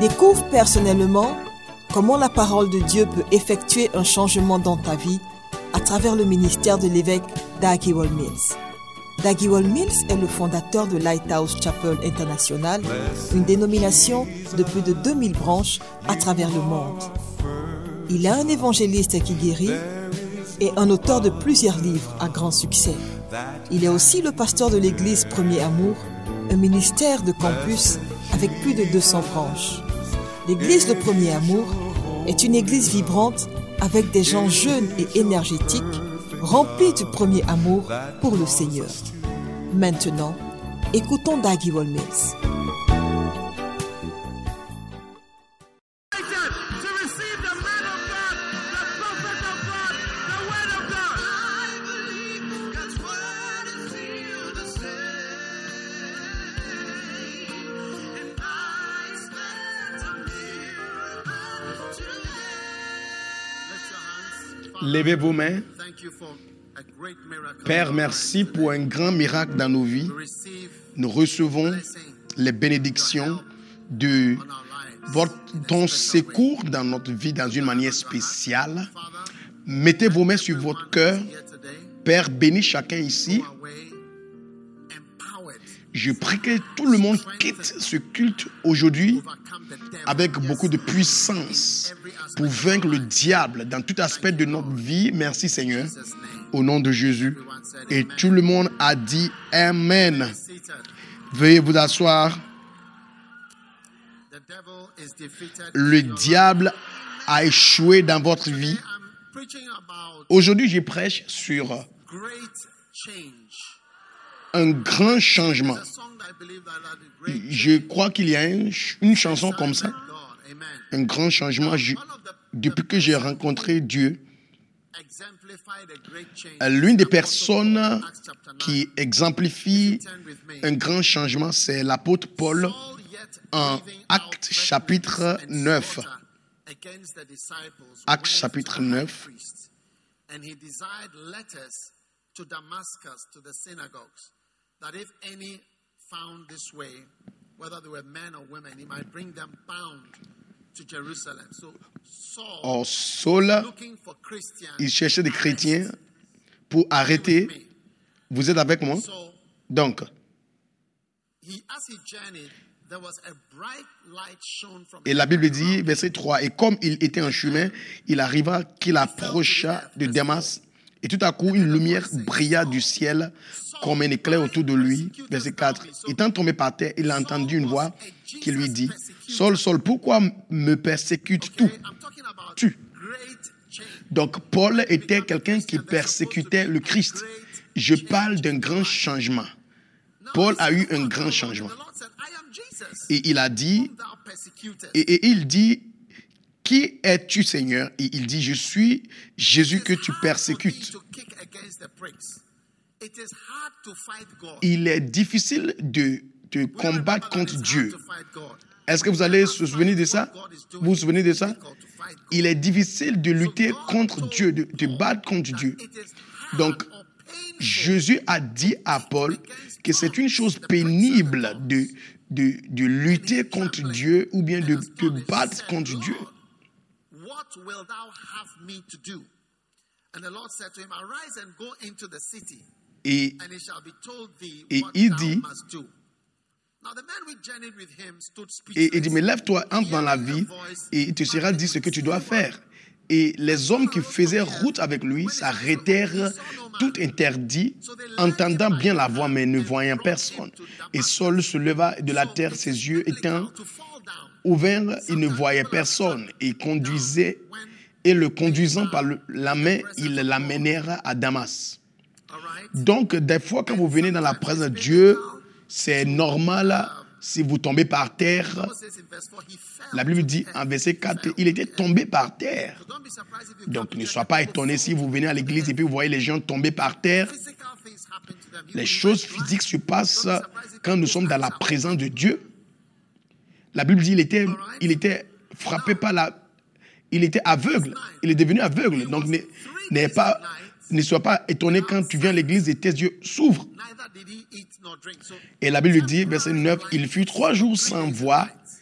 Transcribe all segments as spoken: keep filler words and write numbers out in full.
Découvre personnellement comment la parole de Dieu peut effectuer un changement dans ta vie à travers le ministère de l'évêque Dag Heward-Mills. Dag Heward-Mills est le fondateur de Lighthouse Chapel International, une dénomination de plus de deux mille branches à travers le monde. Il est un évangéliste qui guérit et un auteur de plusieurs livres à grand succès. Il est aussi le pasteur de l'église Premier Amour, un ministère de campus avec plus de deux cents branches. L'église de Premier Amour est une église vibrante avec des gens jeunes et énergétiques, remplis du premier amour pour le Seigneur. Maintenant, écoutons Dag Heward-Mills. Levez vos mains. Père, merci pour un grand miracle dans nos vies. Nous recevons les bénédictions de votre, ton secours dans notre vie dans une manière spéciale. Mettez vos mains sur votre cœur. Père, bénis chacun ici. Je prie que tout le monde quitte ce culte aujourd'hui avec beaucoup de puissance pour vaincre le diable dans tout aspect de notre vie. Merci Seigneur, au nom de Jésus. Et tout le monde a dit Amen. Veuillez vous asseoir. Le diable a échoué dans votre vie. Aujourd'hui, je prêche sur un grand changement. Je crois qu'il y a un, une chanson comme ça. Un grand changement. Je, depuis que j'ai rencontré Dieu, l'une des personnes qui exemplifie un grand changement, c'est l'apôtre Paul en Actes chapitre neuf. Actes chapitre neuf. That if any found this way, whether they were men or women, he might bring them bound to Jerusalem. So Saul, Or, Saul, looking for Christians, il cherchait des chrétiens pour arrêter. Vous êtes avec moi? Donc, he, as he journeyed, there was a bright light shone from et la Bible dit, verset trois, et comme il était en chemin, il arriva qu'il approcha de Damas, et tout à coup, une lumière brilla du ciel comme un éclair autour de lui. Verset quatre. Étant tombé par terre, il a entendu une voix qui lui dit, « Saul, Saul, pourquoi me persécutes-tu » Tu. Donc, Paul était quelqu'un qui persécutait le Christ. Je parle d'un grand changement. Paul a eu un grand changement. Et il a dit, et, et il dit, « Qui es-tu, Seigneur ?» Et il dit, « Je suis Jésus que tu persécutes. » Il est difficile de, de combattre contre Dieu. Est-ce que vous allez se souvenir de ça? Vous vous souvenez de ça? Il est difficile de lutter contre Dieu, de, de battre contre Dieu. Donc, Jésus a dit à Paul que c'est une chose pénible de, de, de lutter contre Dieu ou bien de, de battre contre Dieu. What wilt thou have me to do? And the Lord said to him, Arise and go into the city, Et, and it shall be told thee et what il thou dit, must do. Now the man which journeyed with him stood et il dit, mais speechless. lève-toi, entre dans la vie, et il te sera dit ce que tu dois faire. Et les hommes qui faisaient route avec lui s'arrêtèrent, tout interdit, entendant bien la voix, mais ne voyant personne. Et Saul se leva de la terre, ses yeux étant ouverts, il ne voyait personne. Et conduisait, et le conduisant par le, la main, il l'amènèrent à Damas. Donc, des fois, quand vous venez dans la présence de Dieu, c'est normal si vous tombez par terre. La Bible dit en verset quatre, il était tombé par terre. Donc, ne sois pas étonné si vous venez à l'église et puis vous voyez les gens tomber par terre. Les choses physiques se passent quand nous sommes dans la présence de Dieu. La Bible dit qu'il était, il était frappé par la... Il était aveugle. Il est devenu aveugle. Donc, ne, n'est pas, ne sois pas étonné quand tu viens à l'église et tes yeux s'ouvrent. Et la Bible dit, verset neuf, il fut trois jours sans voix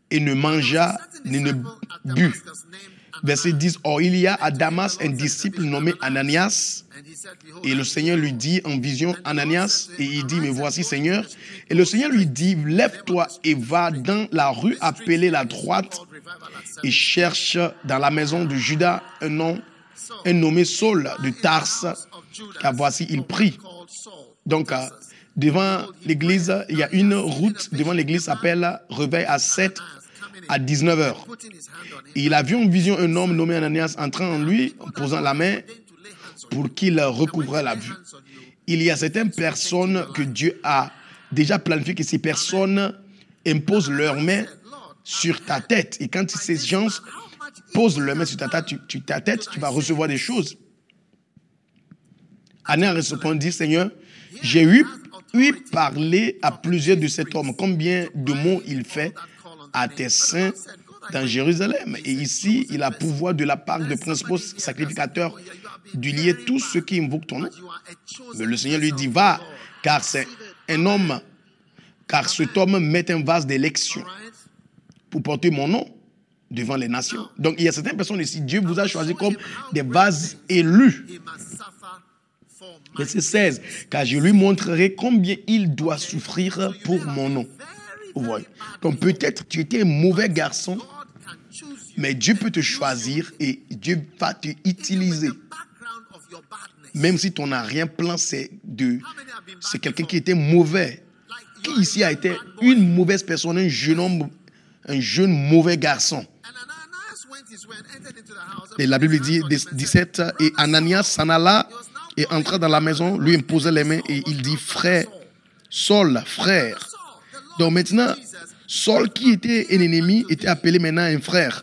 et ne mangea ni ne but. Verset dix. Or, il y a à Damas un disciple nommé Ananias. Et le Seigneur lui dit en vision, Ananias, et il dit, mais voici Seigneur. Et le Seigneur lui dit, lève-toi et va dans la rue appelée la droite et cherche dans la maison de Judas un nom, un nommé Saul de Tarse, car voici il prie. Donc, devant l'église, il y a une route devant l'église s'appelle Réveil à sept à dix-neuf heures. Et il a vu en vision un homme nommé Ananias entrant en lui, en posant la main pour qu'il recouvre la vue. Il y a certaines personnes que Dieu a déjà planifié que ces personnes imposent leurs mains sur ta tête. Et quand ces gens posent leurs mains sur ta tête, tu, tu, ta tête, tu vas recevoir des choses. Ananias répondit, Seigneur, j'ai eu, eu parlé à plusieurs de cet homme. Combien de mots il fait à tes saints dans Jérusalem. Et ici, il a pouvoir de la part de principaux sacrificateurs de lier tous ceux qui invoquent ton nom. Mais le Seigneur lui dit, va, car c'est un homme, car cet homme met un vase d'élection pour porter mon nom devant les nations. Donc, il y a certaines personnes ici, Dieu vous a choisi comme des vases élus. Verset seize, car je lui montrerai combien il doit souffrir pour mon nom. Vous voyez. Donc, peut-être tu étais un mauvais garçon, mais Dieu peut te choisir et Dieu va te utiliser. Même si ton arrière-plan, c'est de, c'est quelqu'un qui était mauvais. Qui ici a été une mauvaise personne, un jeune homme, un jeune mauvais garçon? Et la Bible dit, dix-sept, et Ananias s'en alla et entra dans la maison, lui imposa les mains et il dit, frère, Saul, frère. Donc maintenant, Saul qui était un ennemi était appelé maintenant un frère.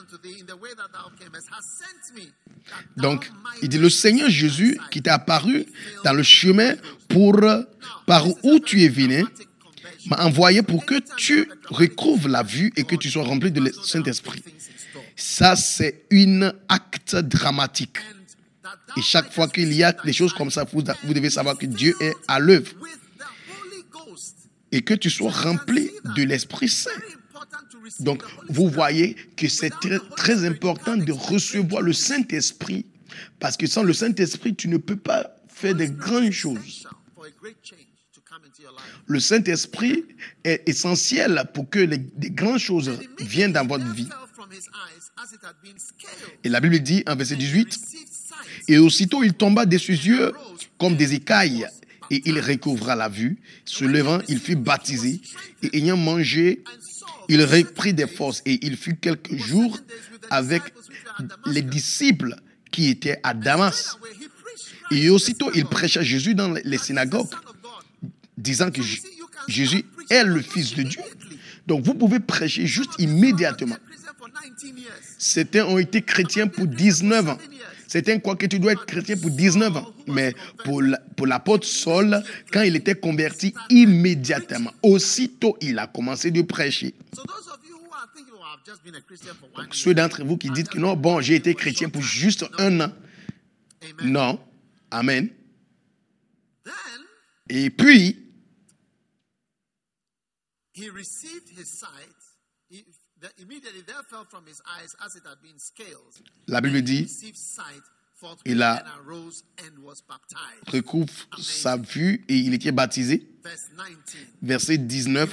Donc, il dit, le Seigneur Jésus qui t'est apparu dans le chemin pour, par où tu es venu, m'a envoyé pour que tu recouvres la vue et que tu sois rempli de Saint-Esprit. Ça, c'est un acte dramatique. Et chaque fois qu'il y a des choses comme ça, vous, vous devez savoir que Dieu est à l'œuvre. Et que tu sois rempli de l'Esprit Saint. Donc, vous voyez que c'est très, très important de recevoir le Saint-Esprit, parce que sans le Saint-Esprit, tu ne peux pas faire de grandes choses. Le Saint-Esprit est essentiel pour que les, les grandes choses viennent dans votre vie. Et la Bible dit en verset dix-huit, « Et aussitôt il tomba de ses yeux comme des écailles, et il recouvra la vue. Se levant, il fut baptisé, et ayant mangé, il reprit des forces, et il fut quelques jours avec les disciples qui étaient à Damas. Et aussitôt, il prêcha Jésus dans les synagogues, disant que Jésus est le Fils de Dieu. Donc, vous pouvez prêcher juste immédiatement. Certains ont été chrétiens pour dix-neuf ans. Certains croient que tu dois être chrétien pour dix-neuf ans. Mais pour, la, pour l'apôtre Saul, quand il était converti, immédiatement, aussitôt, il a commencé de prêcher. Donc, ceux d'entre vous qui disent que non, bon, j'ai été chrétien pour juste un an. Non. Amen. Et puis, la Bible dit, il a recouvert sa vue et il était baptisé. Verset dix-neuf.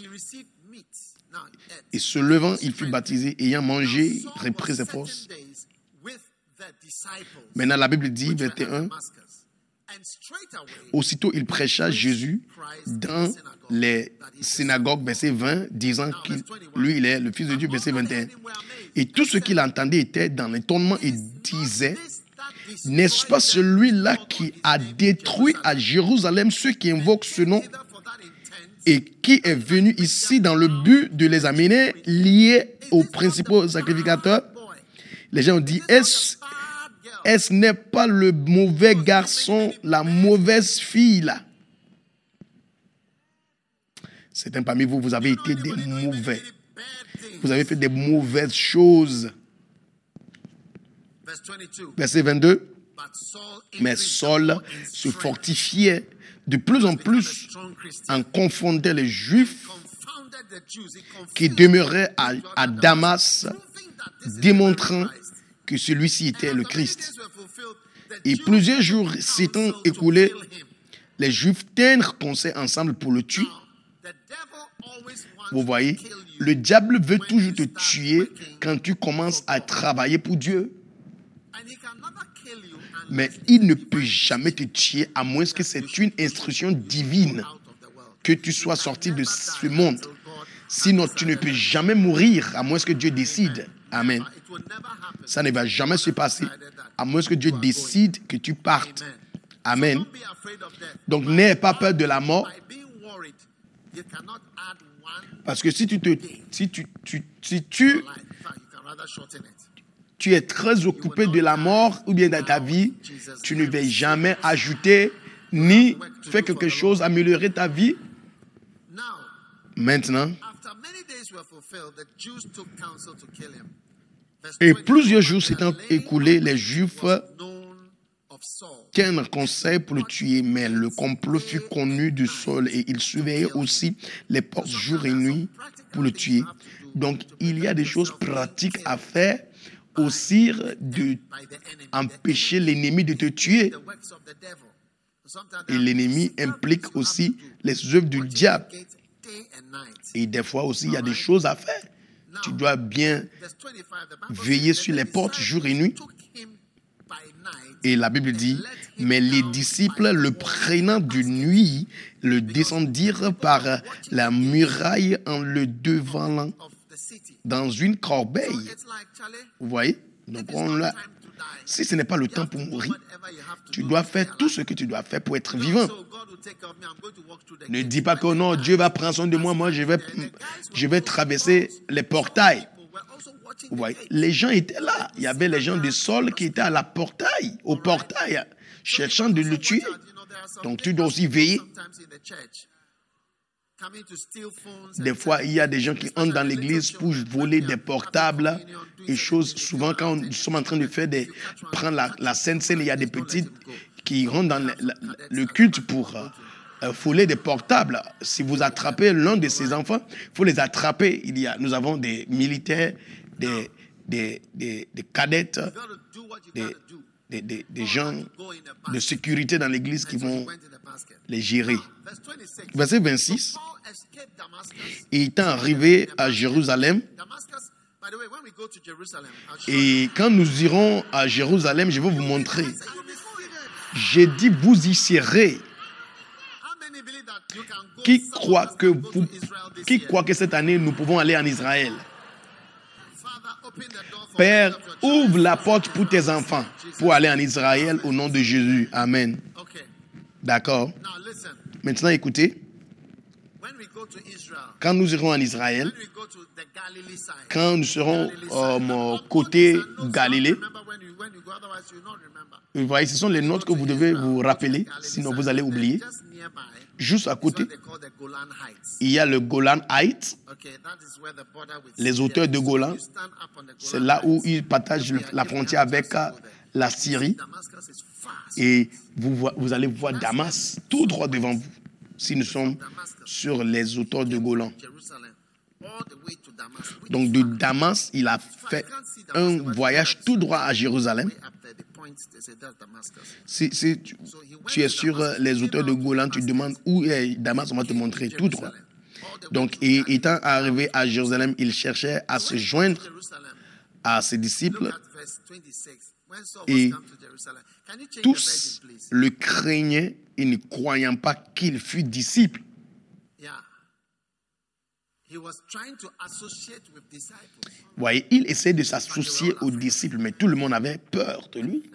Et se levant, il fut baptisé, ayant mangé, reprit ses forces. Maintenant, la Bible dit, verset un, aussitôt il prêcha Jésus dans les synagogues, verset vingt, disant qu'il lui, il est le Fils de Dieu, verset vingt et un. Et tout ce qu'il entendait était dans l'étonnement et disait, n'est-ce pas celui-là qui a détruit à Jérusalem ceux qui invoquent ce nom et qui est venu ici dans le but de les amener liés aux principaux sacrificateurs? Les gens ont dit, est-ce, est-ce n'est pas le mauvais garçon, la mauvaise fille là? Certains parmi vous, vous avez été des mauvais. Vous avez fait des mauvaises choses. Verset vingt-deux. Mais Saul se fortifiait de plus en plus en confondant les Juifs qui demeurait à, à Damas, démontrant que celui-ci était le Christ. Et plusieurs jours s'étant écoulés, les Juifs tinrent conseil ensemble pour le tuer. Vous voyez, le diable veut toujours te tuer quand tu commences à travailler pour Dieu. Mais il ne peut jamais te tuer à moins que c'est une instruction divine que tu sois sorti de ce monde. Sinon, tu ne peux jamais mourir à moins que Dieu décide. Amen. Ça ne va jamais se passer à moins que Dieu décide que tu partes. Amen. Donc, n'aie pas peur de la mort. Parce que si tu te, si tu, tu, si tu, tu es très occupé de la mort ou bien dans ta vie, tu ne vas jamais ajouter ni faire quelque chose, améliorer ta vie. Maintenant, et plusieurs jours s'étant écoulés, les Juifs tinrent conseil pour le tuer, mais le complot fut connu du Saul et il surveillait aussi les portes jour et nuit pour le tuer. Donc, il y a des choses pratiques à faire aussi de empêcher l'ennemi de te tuer. Et l'ennemi implique aussi les œuvres du diable. Et des fois aussi, il y a des choses à faire. Tu dois bien veiller sur les portes jour et nuit. Et la Bible dit, mais les disciples, le prenant de nuit, le descendirent par la muraille en le devanant dans une corbeille. Vous voyez? Donc, on l'a. Si ce n'est pas le temps pour mourir, tu dois faire tout ce que tu dois faire pour être vivant. Ne dis pas que non, Dieu va prendre soin de moi, moi je vais, je vais traverser les portails. Vous voyez, les gens étaient là. Il y avait les gens de Saul qui étaient à la portail, au portail, cherchant de le tuer. Donc tu dois aussi veiller. Des fois, il y a des gens qui entrent dans l'église pour voler des portables et choses. Souvent, quand nous sommes en train de faire des, prendre la, la Sainte Seine, il y a des petites qui rentrent dans le, le culte pour euh, voler des portables. Si vous attrapez l'un de ces enfants, il faut les attraper. Il y a, nous avons des militaires, des, des, des, des cadettes, des, des, des, des gens de sécurité dans l'église qui vont les gérer. Verset vingt-six. Et étant arrivé à Jérusalem, et quand nous irons à Jérusalem, je vais vous montrer. J'ai dit, vous y serez. Qui croit que vous, qui croit que cette année nous pouvons aller en Israël? Père, ouvre la porte pour tes enfants pour aller en Israël au nom de Jésus. Amen. D'accord. Maintenant, écoutez. Quand nous irons en Israël, quand nous serons au côté Galilée, vous voyez, ce sont les notes que vous devez vous rappeler, sinon vous allez oublier. Juste à côté, il y a le Golan Heights, les hauteurs de Golan. C'est là où ils partagent la frontière avec la Syrie. Et vous, vous allez voir Damas tout droit devant vous, si nous sommes sur les hauteurs de Golan. Donc de Damas, il a fait un voyage tout droit à Jérusalem. Si, si tu, tu es sur les hauteurs de Golan, tu demandes où est Damas, on va te montrer tout droit. Donc, et, étant arrivé à Jérusalem, il cherchait à se joindre à ses disciples et tous le craignaient et ne croyant pas qu'il fût disciple. Vous voyez, il essaie de s'associer aux disciples, mais tout le monde avait peur de lui.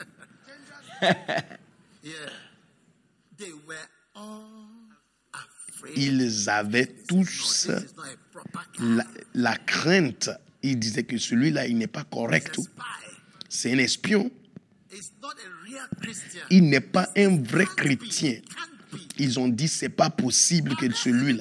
Ils avaient tous la, la crainte. Ils disaient que celui-là, il n'est pas correct. C'est un espion. Il n'est pas un vrai chrétien. Ils ont dit, c'est pas possible que celui-là.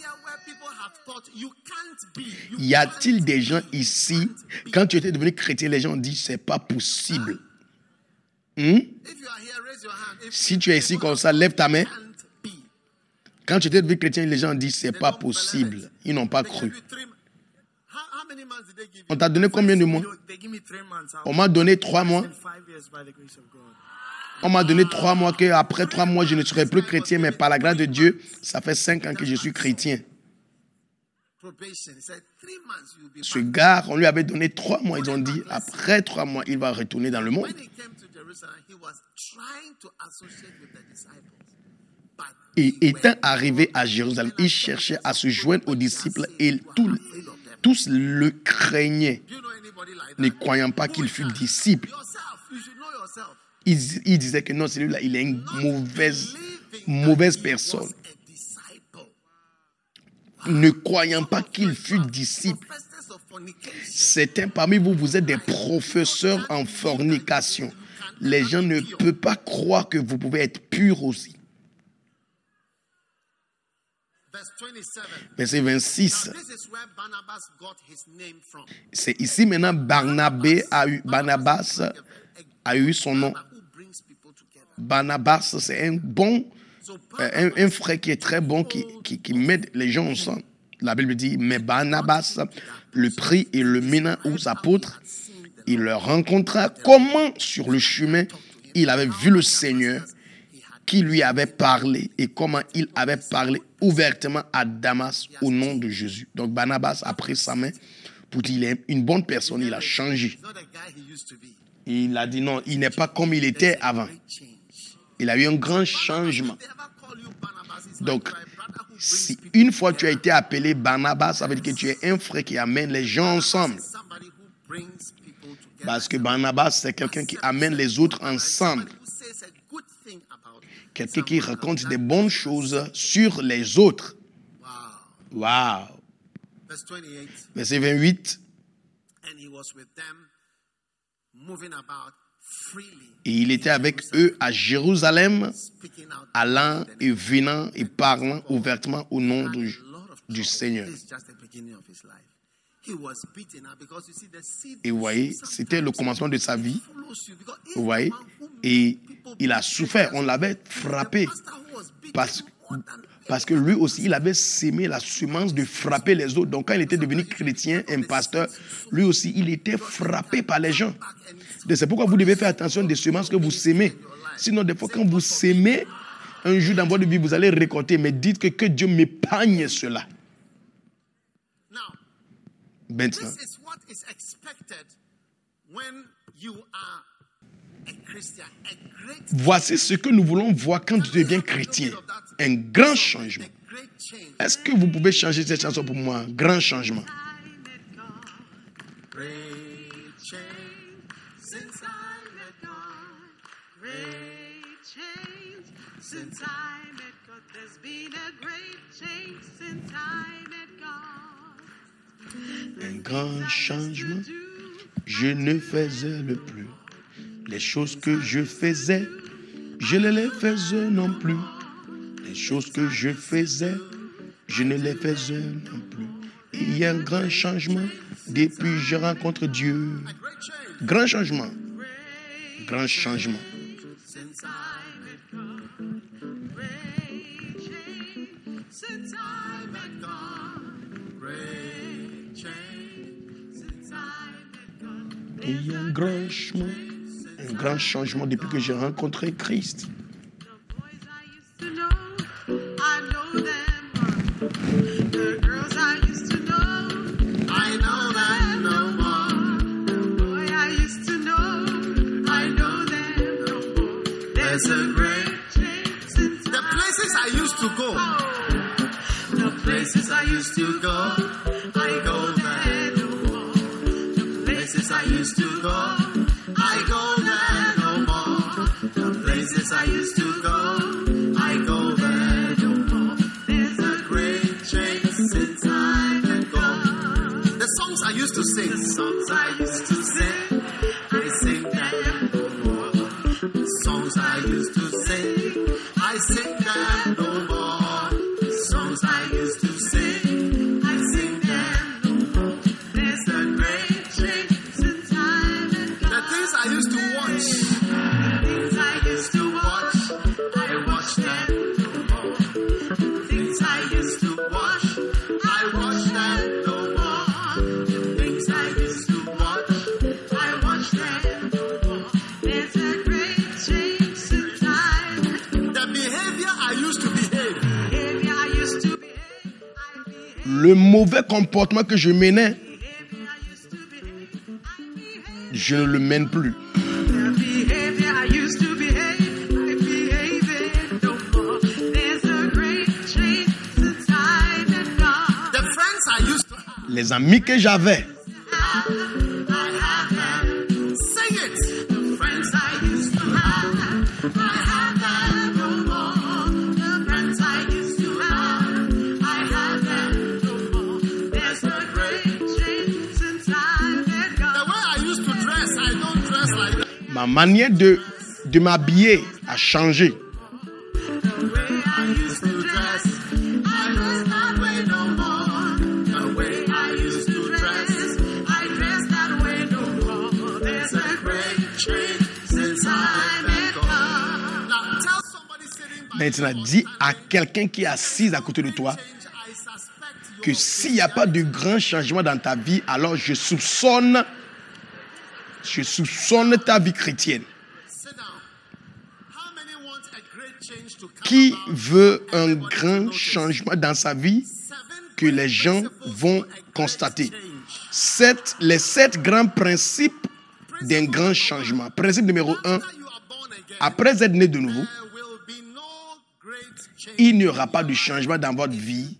Y a-t-il des gens ici, quand tu étais devenu chrétien, les gens ont dit, c'est pas possible. Hmm? Si tu es ici comme ça, lève ta main. Quand tu étais devenu chrétien, les gens disent c'est pas possible. Ils n'ont pas cru. On t'a donné combien de mois? On m'a donné trois mois. On m'a donné trois mois qu'après trois mois, je ne serai plus chrétien, mais par la grâce de Dieu, ça fait cinq ans que je suis chrétien. Ce gars, on lui avait donné trois mois. Ils ont dit, après trois mois, il va retourner dans le monde. Et étant arrivé à Jérusalem, il cherchait à se joindre aux disciples et tous, tous le craignaient, ne croyant pas qu'il fût disciple. Il, il disait que non, celui-là, il est une mauvaise, mauvaise personne. Ne croyant pas qu'il fût disciple. Certains parmi vous, vous êtes des professeurs en fornication. Les gens ne peuvent pas croire que vous pouvez être purs aussi. Verset vingt-six. C'est ici maintenant Barnabé a eu, Barnabas a eu son nom. Barnabas, c'est un bon, un, un frère qui est très bon, qui, qui, qui met les gens ensemble. La Bible dit, mais Barnabas le prit et le mena aux apôtres. Il le rencontra comment sur le chemin il avait vu le Seigneur qui lui avait parlé et comment il avait parlé ouvertement à Damas au nom de Jésus. Donc Barnabas a pris sa main pour dire qu'il est une bonne personne, il a changé. Il a dit non, il n'est pas comme il était avant. Il a eu un grand changement. Donc, si une fois tu as été appelé Barnabas, ça veut dire que tu es un frère qui amène les gens ensemble. Parce que Barnabas, c'est quelqu'un qui amène les autres ensemble. Quelqu'un qui raconte des bonnes choses sur les autres. Wow. Verset vingt-huit. Et il était avec eux à Jérusalem, allant et venant et parlant ouvertement au nom de, du Seigneur. Et vous voyez, c'était le commencement de sa vie. Vous voyez, et il a souffert, on l'avait frappé. Parce, parce que lui aussi, il avait sémé la semence de frapper les autres. Donc quand il était devenu chrétien, un pasteur, lui aussi, il était frappé par les gens. C'est pourquoi vous devez faire attention des semences que vous sémez. Sinon, des fois, quand vous sémez, un jour dans votre vie, vous allez récolter. Mais dites que, que Dieu m'épargne cela. Maintenant, voici ce que nous voulons voir quand tu deviens chrétien. Un grand changement. Est-ce que vous pouvez changer cette chanson pour moi? Grand changement. Un grand changement, je ne faisais le plus. Les choses que je faisais, je ne les faisais non plus. Les choses que je faisais, je ne les faisais non plus. Il y a un grand changement depuis que je rencontre Dieu. Grand changement. Grand changement. Il y a un grand changement, un grand changement depuis que j'ai rencontré Christ. There's a great change since the places I used to go. The places I used to go, I go there no more. The places I used to go, I go there no more. The places I used to go, I go there no more. There's a great change since I let go. The songs I used to sing, the songs I used to sing, I sing them no more. The songs I used to sing, I sing them no more. The songs I used to sing, I sing them no more. There's a great change since I let go. The things I used to watch, the things I used to watch, I watch them no more. The le mauvais comportement que je menais, je ne le mène plus. Les amis que j'avais, ma manière de, de m'habiller a changé. Maintenant, dis à quelqu'un qui est assis à côté de toi que s'il n'y a pas de grand changement dans ta vie, alors je soupçonne, je soupçonne ta vie chrétienne. Qui veut un grand changement dans sa vie que les gens vont constater? Sept, les sept grands principes d'un grand changement. Principe numéro un, après être né de nouveau, il n'y aura pas de changement dans votre vie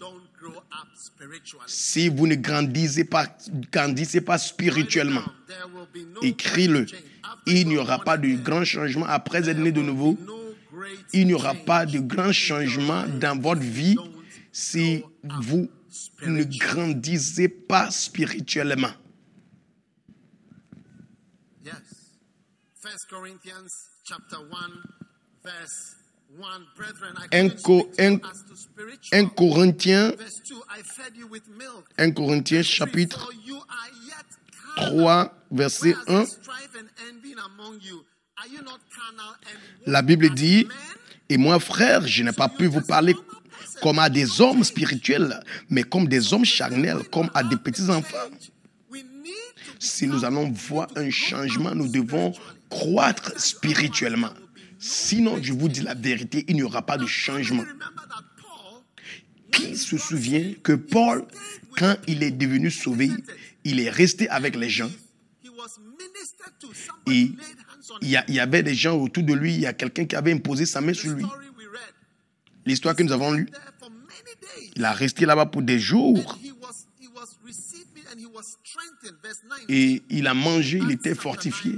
si vous ne grandissez pas, grandissez pas spirituellement. Écris-le. Il n'y aura pas de grand changement après être né de nouveau. Il n'y aura pas de grand changement dans votre vie si vous ne grandissez pas spirituellement. un Corinthiens, un Corinthiens chapitre trois, verset un. La Bible dit, et moi frère, je n'ai pas pu vous parler comme à des hommes spirituels, mais comme des hommes charnels, comme à des petits enfants. Si nous allons voir un changement, nous devons croître spirituellement. Sinon, je vous dis la vérité, il n'y aura pas de changement. Qui se souvient que Paul, quand il est devenu sauvé, il est resté avec les gens. Et il y, a, il y avait des gens autour de lui, il y a quelqu'un qui avait imposé sa main sur lui. L'histoire que nous avons lue, il a resté là-bas pour des jours. Et il a mangé, il était fortifié.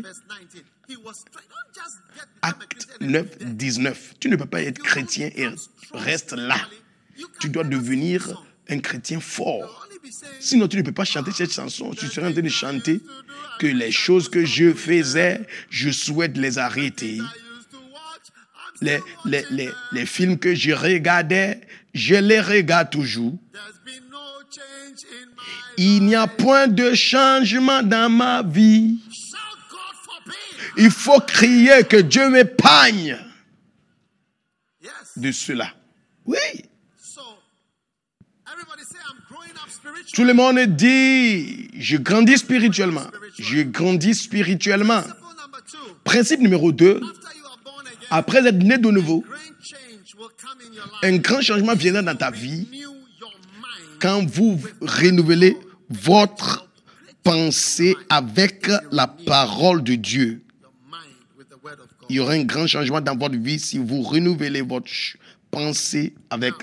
Acte neuf, dix-neuf. Tu ne peux pas être chrétien et reste là. Tu dois devenir un chrétien fort. Sinon, tu ne peux pas chanter cette chanson. Tu serais en train de chanter que les choses que je faisais, je souhaite les arrêter. Les, les, les, les films que je regardais, je les regarde toujours. Il n'y a point de changement dans ma vie. Il faut crier que Dieu m'épargne de cela. Oui. Tout le monde dit, je grandis spirituellement. Je grandis spirituellement. Principe numéro deux, après être né de nouveau, un grand changement viendra dans ta vie quand vous renouvelez votre pensée avec la parole de Dieu. Il y aura un grand changement dans votre vie si vous renouvelez votre pensée avec.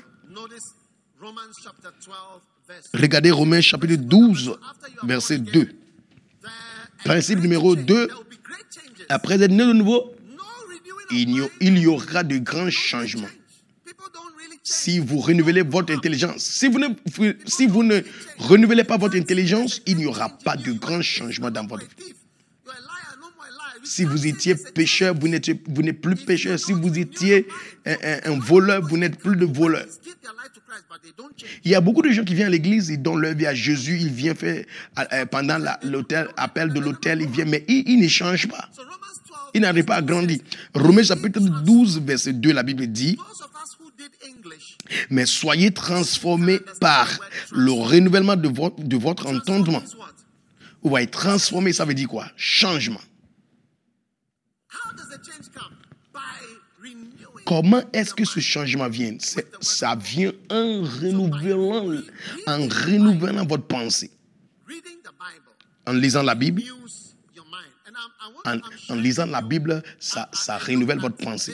Regardez Romains chapitre douze, verset deux. Principe numéro deux, après être né de nouveau, il y, il y aura de grands changements. Si vous renouvelez votre intelligence, si vous ne, si vous ne renouvelez pas votre intelligence, il n'y aura pas de grands changements dans votre vie. Si vous étiez pécheur, vous n'êtes, vous n'êtes plus pécheur. Si vous étiez un, un, un voleur, vous n'êtes plus de voleur. Il y a beaucoup de gens qui viennent à l'église, ils donnent leur vie à Jésus, ils viennent faire, euh, pendant la, l'autel, appel de l'autel, ils viennent, mais ils, ils ne changent pas. Ils n'arrivent pas à grandir. Romains chapitre douze, verset deux, la Bible dit, mais soyez transformés par le renouvellement de votre, de votre entendement. Vous voyez, transformer, ça veut dire quoi? Comment est-ce que ce changement vient? C'est, ça vient en renouvelant, en renouvelant votre pensée. En lisant la Bible, en, en lisant la Bible, ça, ça renouvelle votre pensée.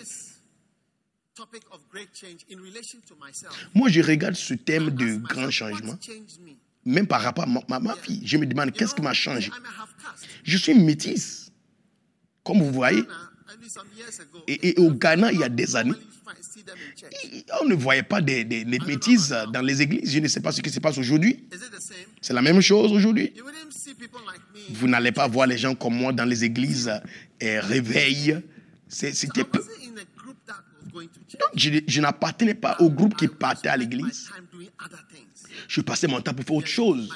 Moi, je regarde ce thème de grand changement, même par rapport à ma, ma, ma vie. Je me demande, qu'est-ce qui m'a changé? Je suis métisse, comme vous voyez. Et, et au Ghana, il y a des années, on ne voyait pas des, des, des métisses dans les églises. Je ne sais pas ce qui se passe aujourd'hui. C'est la même chose aujourd'hui. Vous n'allez pas voir les gens comme moi dans les églises et réveil. C'est, c'était peu. Donc, je, je n'appartenais pas au groupe qui partait à l'église. Je passais mon temps pour faire autre chose.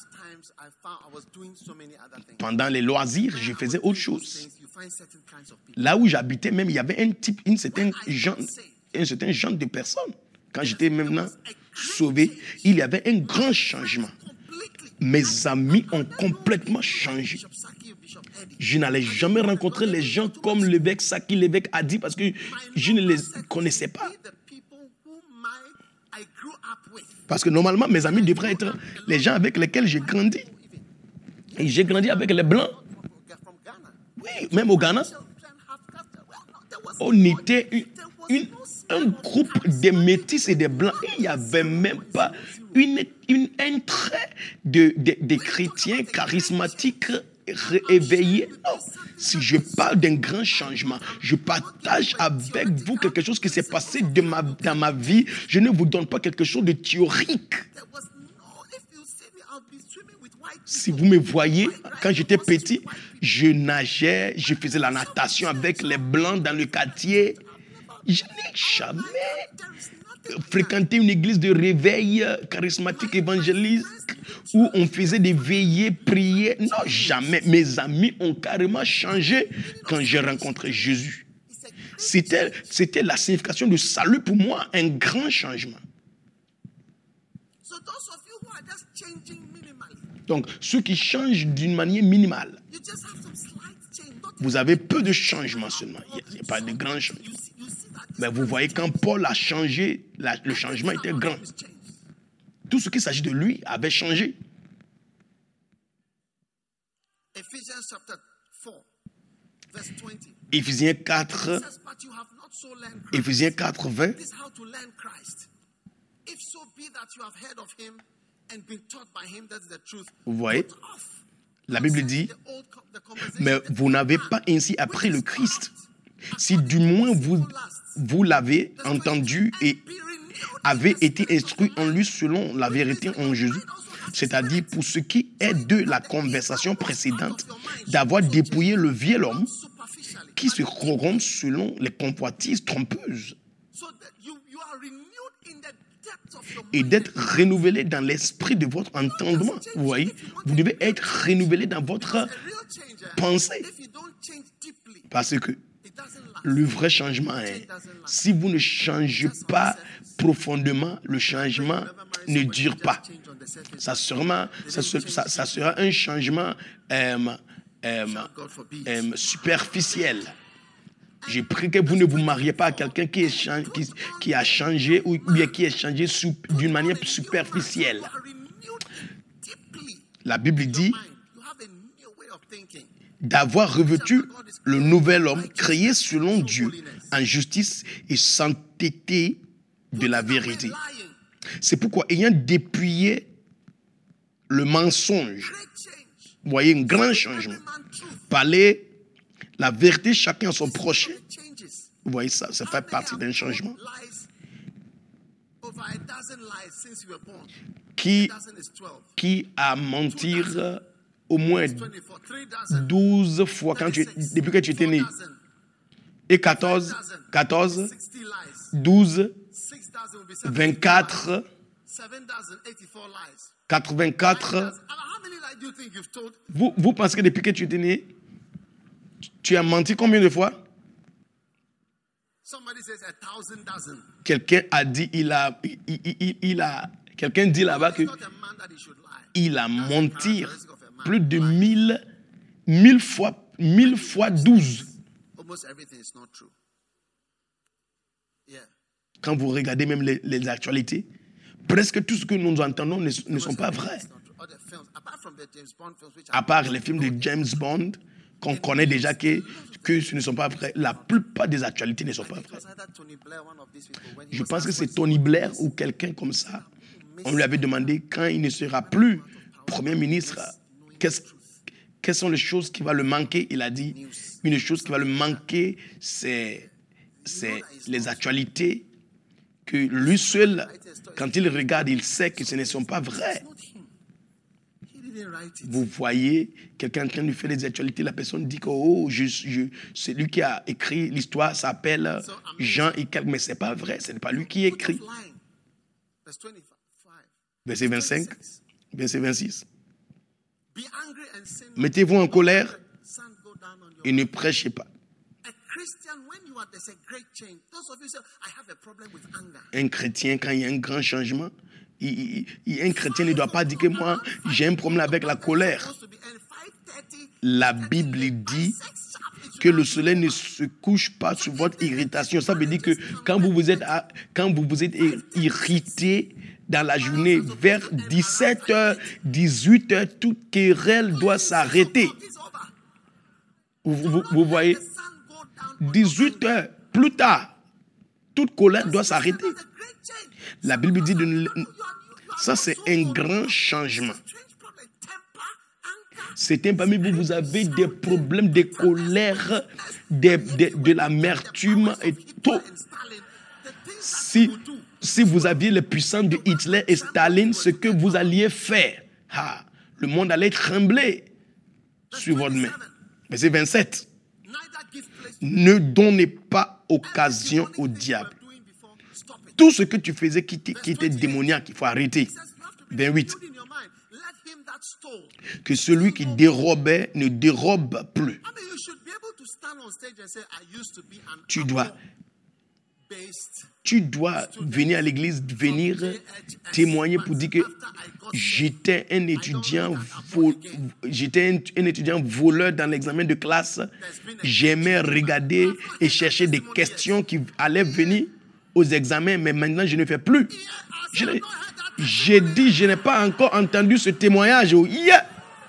Pendant les loisirs, je faisais autre chose. Là où j'habitais, même, il y avait un type, une certaine genre, un certain genre de personnes. Quand j'étais maintenant sauvé, il y avait un grand changement. Mes amis ont complètement changé. Je n'allais jamais rencontrer les gens comme l'évêque Saki, l'évêque Adi, parce que je ne les connaissais pas. Parce que normalement, mes amis devraient être les gens avec lesquels j'ai grandi. Et j'ai grandi avec les Blancs. Oui, même au Ghana. On était une, une, un groupe de métis et de Blancs. Il n'y avait même pas une, une, un trait de, de, de chrétiens charismatiques réveillés. Non. Si je parle d'un grand changement, je partage avec vous quelque chose qui s'est passé de ma, dans ma vie. Je ne vous donne pas quelque chose de théorique. Si vous me voyez, quand j'étais petit, je nageais, je faisais la natation avec les Blancs dans le quartier. Je n'ai jamais fréquenté une église de réveil charismatique évangélique où on faisait des veillées, prier. Non, jamais. Mes amis ont carrément changé quand j'ai rencontré Jésus. C'était, c'était la signification du salut pour moi, un grand changement. Donc, ceux qui changent d'une manière minimale, vous avez peu de changements seulement. Il n'y a pas de grands changements. Mais vous voyez, quand Paul a changé, la, le changement était grand. Tout ce qui s'agit de lui avait changé. Éphésiens quatre, Éphésiens quatre, vingt. Vous voyez, la Bible dit, mais vous n'avez pas ainsi appris le Christ. Si du moins vous, vous l'avez entendu et avez été instruit en lui selon la vérité en Jésus, c'est-à-dire pour ce qui est de la conversation précédente, d'avoir dépouillé le vieil homme qui se corrompt selon les convoitises trompeuses et d'être renouvelé dans l'esprit de votre entendement. Vous voyez, vous devez être renouvelé dans votre pensée. Parce que le vrai changement est, si vous ne changez pas profondément, le changement ne dure pas. Ça sera, ça, ça, ça sera un changement euh, euh, euh, superficiel. Je prie que vous ne vous mariez pas à quelqu'un qui, qui, qui a changé ou bien qui est changé d'une manière superficielle. La Bible dit d'avoir revêtu le nouvel homme créé selon Dieu en justice et sainteté de la vérité. C'est pourquoi, ayant dépouillé le mensonge, vous voyez un grand changement. Parler la vérité, chacun à son prochain. Vous voyez ça, ça fait partie d'un changement. Qui, qui a menti au moins douze fois quand tu, depuis que tu étais né. Et quatorze, quatorze, douze, vingt-quatre, quatre-vingt-quatre. Vous, vous pensez que depuis que tu étais né, tu as menti combien de fois? Quelqu'un a dit, il a, il, il, il a, quelqu'un dit là-bas que il a menti plus de mille, mille fois, mille fois douze. Quand vous regardez même les, les actualités, presque tout ce que nous entendons ne, ne sont pas vrais. À part les films de James Bond, qu'on connaît déjà que, que ce ne sont pas vrais. La plupart des actualités ne sont pas vraies. Je pense que c'est Tony Blair ou quelqu'un comme ça. On lui avait demandé, quand il ne sera plus Premier ministre, qu'est-ce, quelles sont les choses qui vont le manquer? Il a dit, une chose qui va le manquer, c'est, c'est les actualités que lui seul, quand il regarde, il sait que ce ne sont pas vraies. Vous voyez quelqu'un en train de faire des actualités, la personne dit que oh, je, je, c'est lui qui a écrit l'histoire, s'appelle Jean et quelques, mais ce n'est pas vrai, ce n'est pas lui qui écrit. Verset vingt-cinq, verset vingt-six. Mettez-vous en colère et ne prêchez pas. Un chrétien, quand il y a un grand changement, il, il, un chrétien ne doit pas dire que moi, j'ai un problème avec la colère. La Bible dit que le soleil ne se couche pas sur votre irritation. Ça veut dire que quand vous vous êtes, quand vous vous êtes irrité dans la journée, vers dix-sept heures, dix-huit heures, toute querelle doit s'arrêter. Vous, vous, vous voyez, dix-huit heures plus tard, toute colère doit s'arrêter. La Bible dit, de, ça c'est un grand changement. Certains parmi vous, vous avez des problèmes de colère, de, de, de l'amertume et tout. Si, si vous aviez les puissants de Hitler et Staline, ce que vous alliez faire, ah, le monde allait trembler sur votre main. Verset vingt-sept. Ne donnez pas occasion au diable. Tout ce que tu faisais qui, qui était démoniaque, il faut arrêter. vingt-huit. Que celui qui dérobait ne dérobe plus. Tu dois, tu dois venir à l'église, venir témoigner pour dire que j'étais un étudiant, vol, j'étais un, un étudiant voleur dans l'examen de classe. J'aimais regarder et chercher des questions qui allaient venir aux examens, mais maintenant je ne fais plus. Je J'ai dit, je n'ai pas encore entendu ce témoignage. Oh, yeah.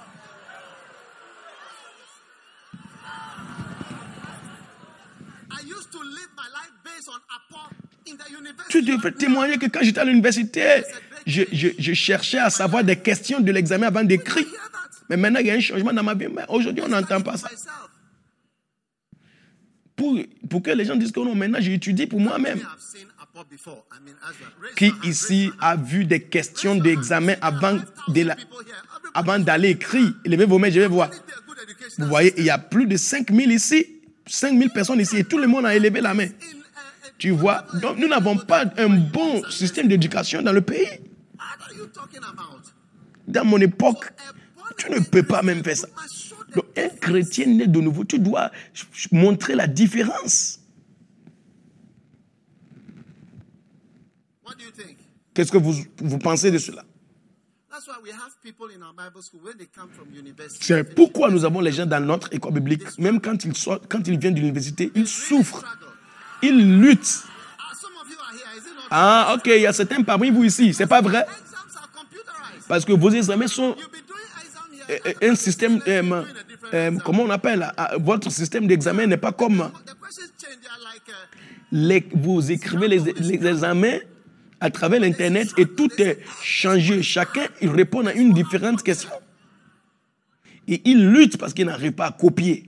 Tu devrais témoigner que quand j'étais à l'université, je, je, je cherchais à savoir des questions de l'examen avant d'écrire. Mais maintenant, il y a un changement dans ma vie. Mais aujourd'hui, on n'entend pas ça. Pour, pour que les gens disent que non, maintenant, j'étudie pour moi-même. Qui ici a vu des questions d'examen avant, de la, avant d'aller écrire? Levez vos mains, je vais voir. Vous voyez, il y a plus de cinq mille ici, cinq mille personnes ici, et tout le monde a élevé la main. Tu vois, donc nous n'avons pas un bon système d'éducation dans le pays. Dans mon époque, tu ne peux pas même faire ça. Donc un chrétien né de nouveau, tu dois montrer la différence. Qu'est-ce que vous, vous pensez de cela? C'est pourquoi nous avons les gens dans notre école biblique, même quand ils sortent, quand ils viennent de l'université, ils souffrent, ils luttent. Ah, ok, il y a certains parmi vous ici, c'est pas vrai? Parce que vos examens sont un système, euh, euh, comment on appelle, votre système d'examen n'est pas comme les, vous écrivez les, les examens à travers l'Internet et tout est changé. Chacun il répond à une différente question. Et il lutte parce qu'il n'arrive pas à copier.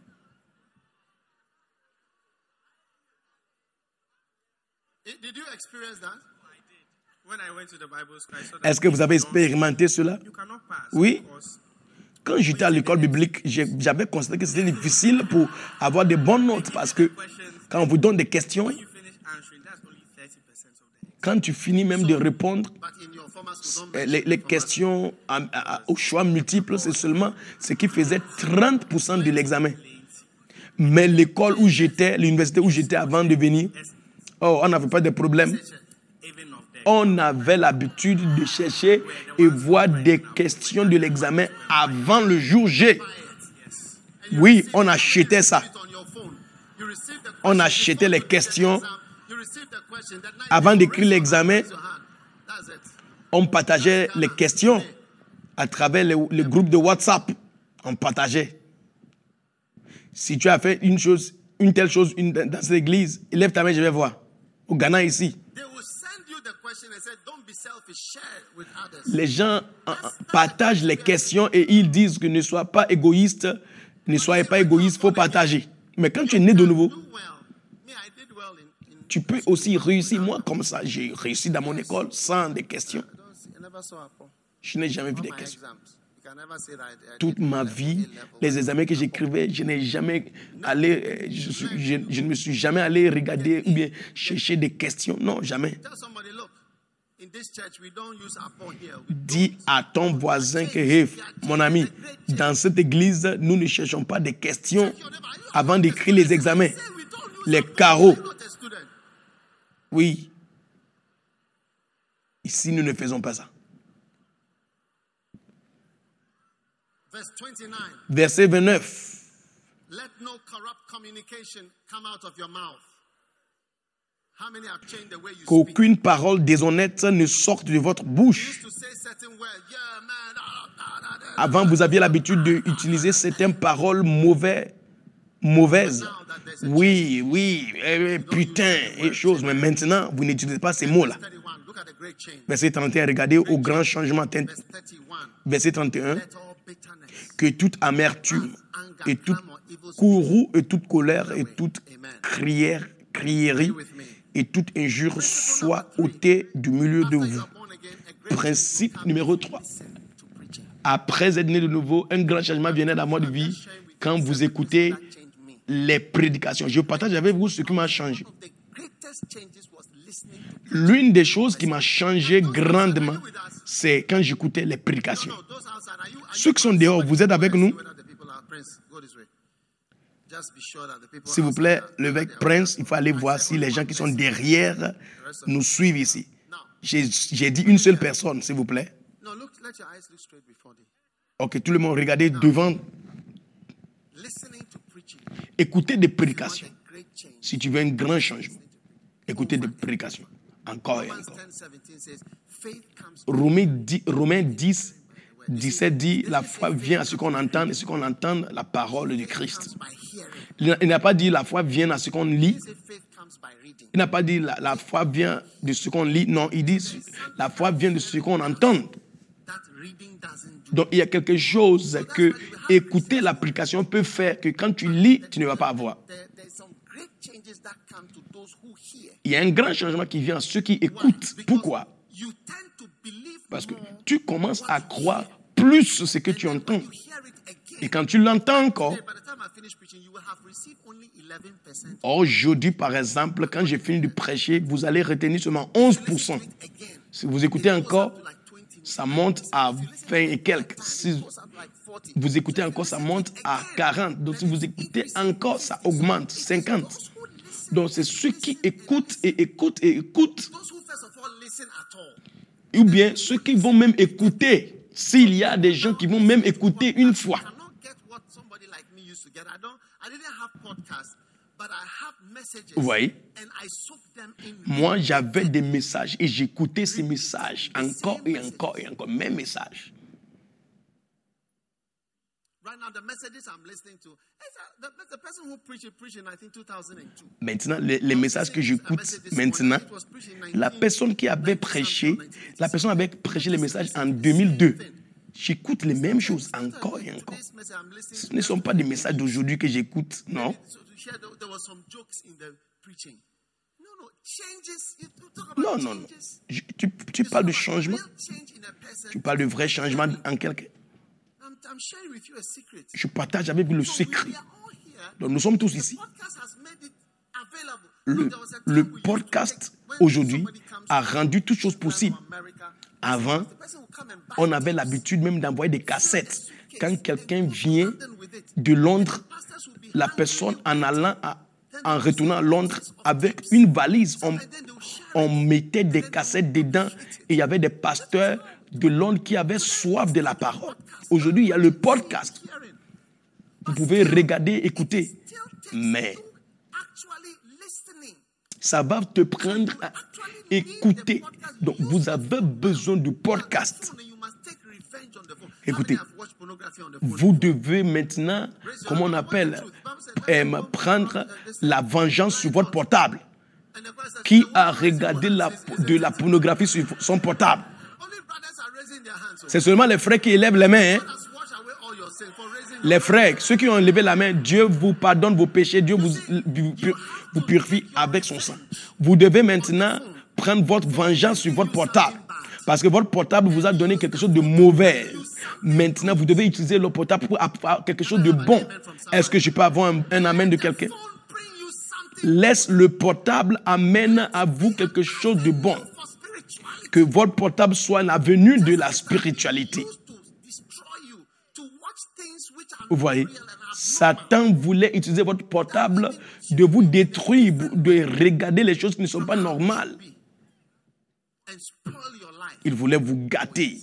Est-ce que vous avez expérimenté cela? Oui. Quand j'étais à l'école biblique, j'avais constaté que c'était difficile pour avoir de bonnes notes parce que quand on vous donne des questions, quand tu finis même de répondre, les, les questions à, à, au choix multiple, c'est seulement ce qui faisait trente pour cent de l'examen. Mais l'école où j'étais, l'université où j'étais avant de venir, oh, on n'avait pas de problème. On avait l'habitude de chercher et voir des questions de l'examen avant le jour J. Oui, on achetait ça. On achetait les questions Avant d'écrire l'examen, on partageait les questions à travers le, le groupe de WhatsApp. On partageait. Si tu as fait une chose, une telle chose une, dans cette église, lève ta main, je vais voir. Au Ghana ici. Les gens partagent les questions et ils disent que ne sois pas égoïste, ne soyez pas égoïste, il faut partager. Mais quand tu es né de nouveau, tu peux aussi réussir. Moi, comme ça, j'ai réussi dans mon école sans des questions. Je n'ai jamais vu des questions. Toute ma vie, les examens que j'écrivais, je n'ai jamais allé, je, je, je ne me suis jamais allé regarder ou bien chercher des questions. Non, jamais. Dis à ton voisin que, hey, mon ami, dans cette église, nous ne cherchons pas des questions avant d'écrire les examens. Les carreaux. Oui. Ici, nous ne faisons pas ça. Verset vingt-neuf. Let no corrupt communication come out of your mouth. Qu'aucune parole déshonnête ne sorte de votre bouche. Avant, vous aviez l'habitude d'utiliser certaines paroles mauvaises, mauvaises. Oui, oui, eh, putain, et choses. Mais maintenant, vous n'utilisez pas ces mots-là. Verset trente et un, regardez au grand changement. Verset trente et un. Que toute amertume et toute courroux et toute colère et toute crière, crierie et toute injure soit ôtée du milieu de vous. Principe numéro trois. Après être né de nouveau, un grand changement vient dans votre vie quand vous écoutez les prédications. Je partage avec vous ce qui m'a changé. L'une des choses qui m'a changé grandement, c'est quand j'écoutais les prédications. Ceux qui sont dehors, vous êtes avec nous? S'il vous plaît, l'évêque Prince, il faut aller voir si les gens qui sont derrière nous suivent ici. J'ai, j'ai dit une seule personne, s'il vous plaît. Ok, tout le monde, regardez devant. Écoutez des prédications. Si tu veux un grand changement, écoutez des prédications. Encore et encore. Romains dix, dix-sept dit, la foi vient à ce qu'on entend et ce qu'on entend, la parole du Christ. Il n'a pas dit la foi vient à ce qu'on lit. Il n'a pas dit la, la foi vient de ce qu'on lit. Non, il dit la foi vient de ce qu'on entend. Donc, il y a quelque chose que écouter l'application peut faire que quand tu lis, tu ne vas pas avoir. Il y a un grand changement qui vient à ceux qui écoutent. Pourquoi? Parce que tu commences à croire plus ce que tu entends. Et quand tu l'entends encore, aujourd'hui, par exemple, quand j'ai fini de prêcher, vous allez retenir seulement onze pour cent. Si vous écoutez encore, ça monte à vingt et quelques. Si vous écoutez encore, ça monte à quarante. Donc, si vous écoutez encore, ça augmente, cinquante. Donc, c'est ceux qui écoutent et écoutent et écoutent. Ou bien ceux qui vont même écouter. S'il y a des gens qui vont même écouter une fois. Vous voyez? Moi, j'avais des messages et j'écoutais ces messages encore et encore et encore. Mes messages. Maintenant, les, les messages que j'écoute maintenant, la personne qui avait prêché, la personne avait prêché les messages en deux mille deux. J'écoute les mêmes choses encore et encore. Ce ne sont pas des messages d'aujourd'hui que j'écoute, non. Non, non, non. Je, tu, tu parles de changement. Tu parles de vrai changement en quelque. Je partage avec vous le secret. Donc nous sommes tous ici. Le, le podcast aujourd'hui a rendu toutes choses possibles. Avant, on avait l'habitude même d'envoyer des cassettes. Quand quelqu'un vient de Londres, la personne en allant à, en retournant à Londres avec une valise, on, on mettait des cassettes dedans et il y avait des pasteurs de Londres qui avaient soif de la parole. Aujourd'hui, il y a le podcast. Vous pouvez regarder, écouter. Mais ça va te prendre à écouter. Donc, vous avez besoin du podcast. Écoutez, vous devez maintenant, comment on appelle, euh, prendre la vengeance sur votre portable. Qui a regardé la, de la pornographie sur son portable? C'est seulement les frères qui élèvent les mains. Hein? Les frères, ceux qui ont levé la main, Dieu vous pardonne vos péchés, Dieu vous, vous, vous purifie avec son sang. Vous devez maintenant prendre votre vengeance sur votre portable. Parce que votre portable vous a donné quelque chose de mauvais. Maintenant, vous devez utiliser le portable pour avoir quelque chose de bon. Est-ce que je peux avoir un, un amen de quelqu'un? Laisse le portable amène à vous quelque chose de bon. Que votre portable soit l'avenue de la spiritualité. Vous voyez, Satan voulait utiliser votre portable de vous détruire, de regarder les choses qui ne sont pas normales. Il voulait vous gâter.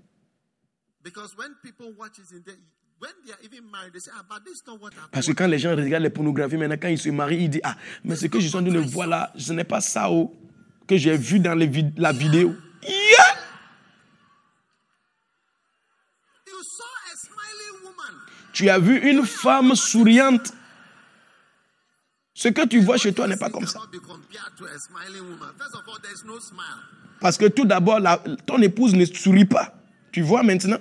Parce que quand les gens regardent les pornographies, maintenant quand ils se marient, ils disent « Ah, mais ce que je suis en train de voir là, ce n'est pas ça oh, que j'ai vu dans les vid- la vidéo. » Yeah! Tu as vu une femme souriante. Ce que tu vois chez toi n'est pas comme ça. Parce que tout d'abord, la, ton épouse ne sourit pas. Tu vois maintenant?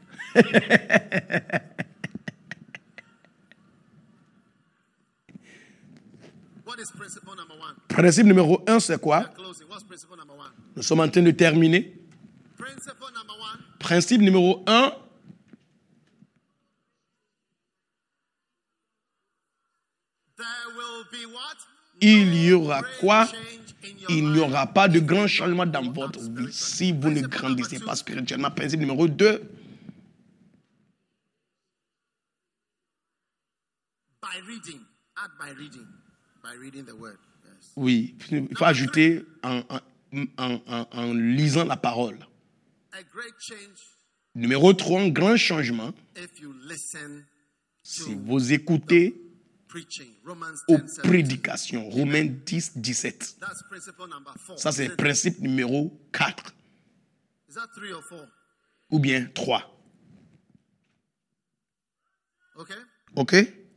Principe numéro un, c'est quoi? Nous sommes en train de terminer. Principe numéro un. Il y aura quoi? Il n'y aura pas de grand changement dans votre vie si vous ne grandissez pas spirituellement. Principe numéro deux. Oui, il faut ajouter en, en, en, en, en lisant la parole. Numéro trois, un grand changement. Si vous écoutez aux prédications. Romains dix, dix-sept. Ça, c'est le principe numéro quatre. Ou bien trois. OK?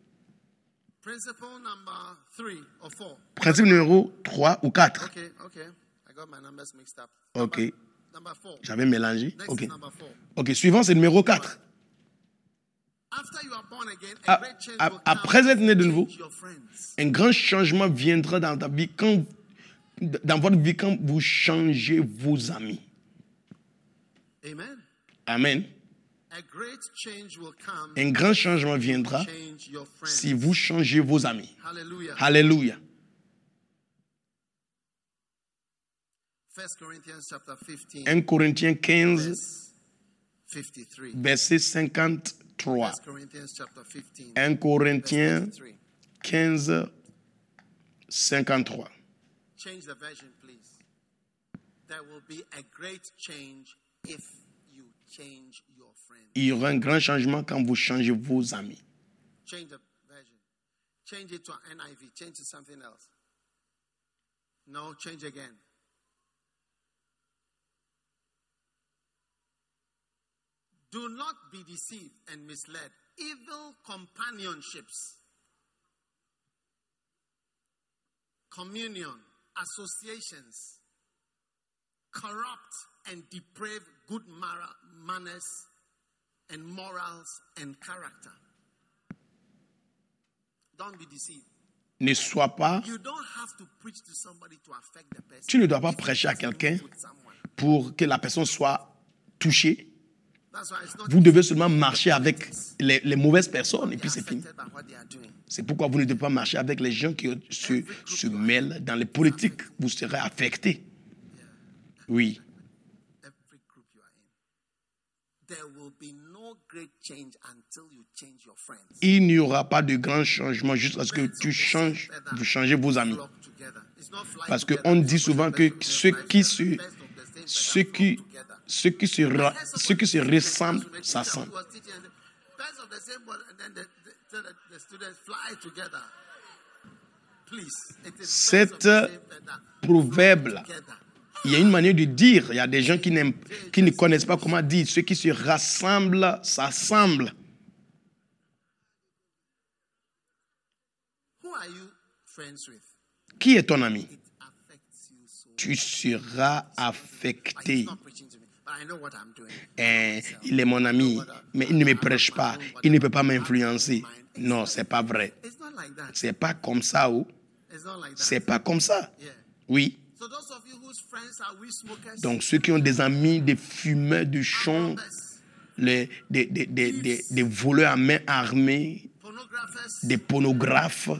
Principe numéro trois ou quatre. OK. J'avais mélangé. OK. OK, suivant, c'est numéro quatre. Après être né de nouveau, un grand changement viendra dans ta vie quand, dans votre vie quand vous changez vos amis. Amen. Un grand changement viendra si vous changez vos amis. Alléluia. un Corinthiens quinze, verset cinquante-trois. un Corinthiens quinze, cinquante-trois. Change the version, please. There will be a great change if you change your friends. Il y aura un grand changement quand vous changez vos amis. Change the version. Change it to an N I V. Change to something else. No, change again. Do not be deceived and misled. Evil companionships, communion, associations, corrupt and depraved good manners and morals and character. Don't be deceived. Ne sois pas, You don't have to preach to somebody to affect the person. tu ne dois pas prêcher à quelqu'un pour que la personne soit touchée. That's why it's not Vous devez seulement marcher avec les, les mauvaises personnes et puis c'est fini. affected by what they are doing. C'est pourquoi vous ne devez pas marcher avec les gens qui se, se mêlent dans les politiques. Vous serez affectés. Oui. Every group you are in. There will be no great change until you change your friends. Il n'y aura pas de grand changement jusqu'à ce que tu changes, vous changez vos amis. Flock together. It's not fly Parce together. qu'on dit souvent que ceux qui se, ceux qui, ceux qui se, ra- ceux qui se ressemblent s'assemblent. Birds of the same body, and then the, the, the, the students fly together. Cet proverbe-là, il y a une manière de dire. Il y a des gens qui, n'aiment, qui ne connaissent pas comment dire. Ceux qui se rassemblent, s'assemblent. Qui est ton ami? Tu seras affecté. Eh, il est mon ami, mais il ne me prêche pas. Il ne peut pas m'influencer. Non, c'est pas vrai. C'est pas comme ça, ou? C'est pas comme ça. Oui. Donc, ceux qui ont des amis, des fumeurs de champs, les, des, des, des, des, des voleurs à main armée, des pornographes.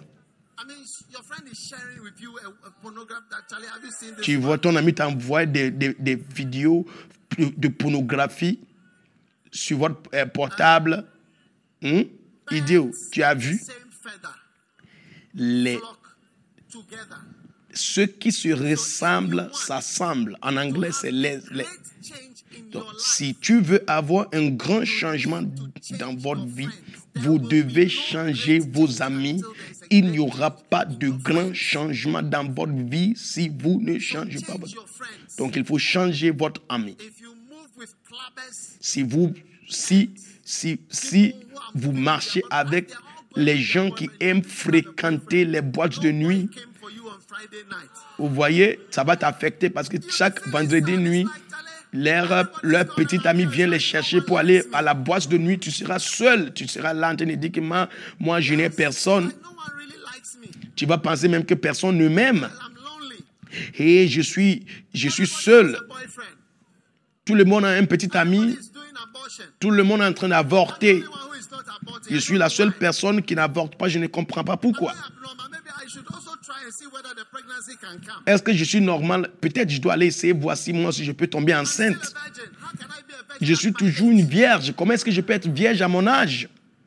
Tu vois, ton ami t'envoie des, des, des vidéos de pornographie sur votre euh, portable. Hum? Idiot, tu as vu? Les, ceux qui se ressemblent s'assemblent. En anglais, c'est les, les. Donc, si tu veux avoir un grand changement dans votre vie, vous devez changer vos amis. Il n'y aura pas de grand changement dans votre vie si vous ne changez pas votre ami. Donc, il faut changer votre ami. Si vous, si, si, si vous marchez avec les gens qui aiment fréquenter les boîtes de nuit, vous voyez, ça va t'affecter parce que chaque vendredi nuit, leur, leur petit ami vient les chercher pour aller à la boîte de nuit. Tu seras seul. Tu seras là en train de dire que moi, moi je n'ai personne. Tu vas penser même que personne ne m'aime. Et je suis, je suis seul. Tout le monde a un petit ami. Tout le monde est en train d'avorter. Je suis la seule personne qui n'avorte pas. Je ne comprends pas pourquoi. Est-ce que je suis normal? Peut-être je dois aller essayer, voici moi si je peux tomber enceinte. Je suis toujours une vierge. Comment est-ce que je peux être vierge à mon âge?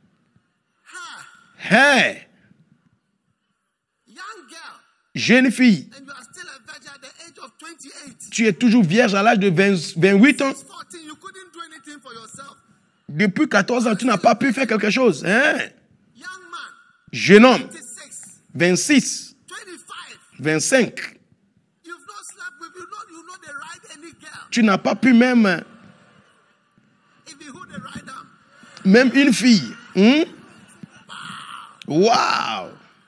Hey! Jeune fille, tu es toujours vierge à l'âge de vingt, vingt-huit ans. Depuis quatorze ans, tu n'as pas pu faire quelque chose. Hein? Jeune homme, vingt-six, vingt-cinq. Tu n'as pas pu même, même une fille. Hmm? Wow!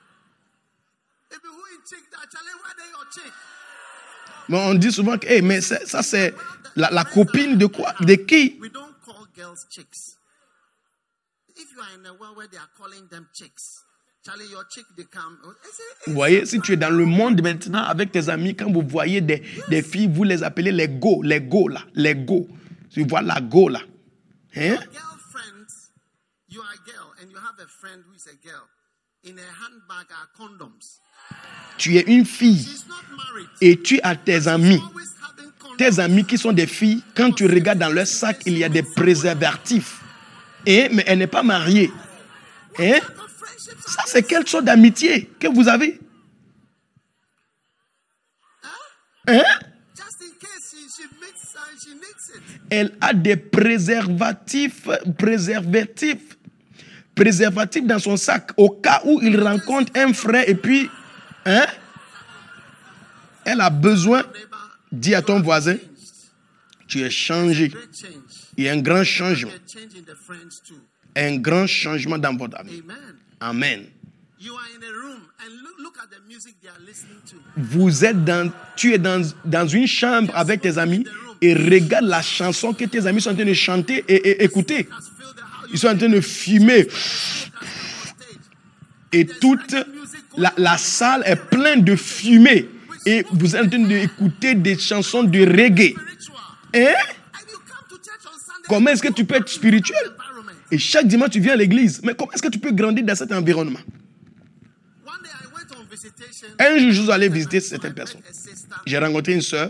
Mais on dit souvent que, hey, mais ça, ça c'est la, la copine de quoi? De qui? Vous voyez, si tu es dans le monde maintenant avec tes amis, quand vous voyez des, des filles, vous les appelez les go, les go là, les go. Tu vois la go là. Hein? Tu es une fille et tu as tes amis. Tes amis qui sont des filles, quand tu regardes dans leur sac, il y a des préservatifs. Hein? Mais elle n'est pas mariée. Hein? Ça, c'est quelle sorte d'amitié que vous avez? Hein? Elle a des préservatifs, préservatifs, préservatifs dans son sac au cas où il rencontre un frère et puis, hein? Elle a besoin. Dis à ton voisin, tu es changé. Il y a un grand changement. Un grand changement dans votre ami. Amen. Vous êtes dans, tu es dans, dans une chambre avec tes amis et regarde la chanson que tes amis sont en train de chanter et, et écouter. Ils sont en train de fumer. Et toute la, la salle est pleine de fumée. Et vous êtes en train d'écouter des chansons de reggae. Hein? Comment est-ce que tu peux être spirituel? Et chaque dimanche, tu viens à l'église. Mais comment est-ce que tu peux grandir dans cet environnement? Un jour, je suis allé visiter certaines personnes. J'ai rencontré une soeur.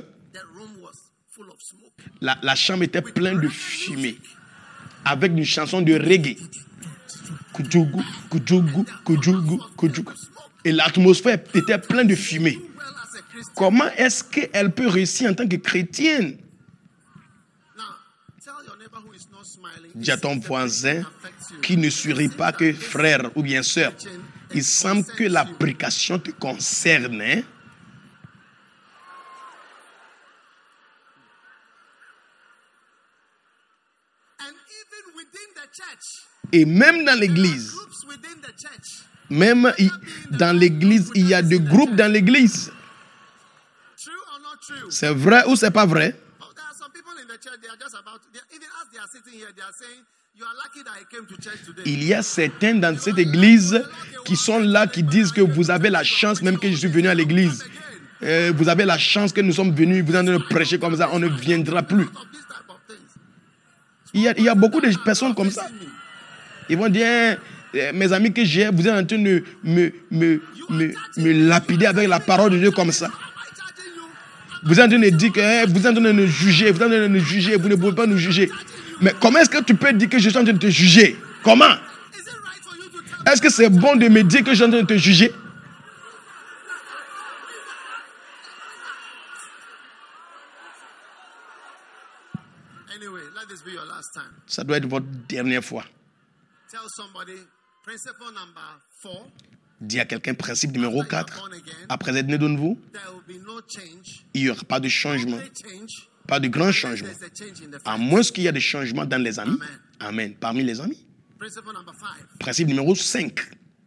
La, la chambre était pleine de fumée. Avec une chanson de reggae. Kujugu, kujugu, kujugu, kujugu. Et l'atmosphère était pleine de fumée. Comment est-ce qu'elle peut réussir en tant que chrétienne? Dis à ton voisin qui ne sourit pas que frère ou bien sœur. il semble que la prédication te concerne. Hein? And even within the church, Et même dans l'église, groups within the church. même i- dans l'église, il y a des groupes dans l'église. True or not true? C'est vrai ou c'est pas vrai? Oh, there are some people in the church, they are just about, they are- even as they are sitting here, they are saying, you are lucky that I came to church today. Il y a certains dans cette église qui sont là, qui disent que vous avez la chance même que je suis venu à l'église. Euh, vous avez la chance que nous sommes venus, vous en train de prêcher comme ça, on ne viendra plus. Of these type of things. Il y a, il y a beaucoup de personnes comme ça. Ils vont dire, eh, mes amis que j'ai, vous êtes en train de me, me, me, me lapider avec la parole de Dieu comme ça. Am I charging you? Vous êtes en train de dire que eh, vous êtes en train de nous juger, vous êtes en train de nous juger, vous ne pouvez pas nous juger. Mais comment est-ce que tu peux dire que je suis en train de te juger? Comment? Is it right for you to tell Est-ce que c'est bon de me dire que je suis en train de te juger? Anyway, let this be your last time. Ça doit être votre dernière fois. Tell somebody, principle number four, Dis à quelqu'un, principe numéro after you are quatre. born again, Après être né de nouveau, there will be no change. il n'y aura pas de changement, Great change. pas de grand changement. There's a change in the À family. moins qu'il y ait des changements dans les amis. Amen. Parmi les amis. Principle number five. Principe numéro cinq.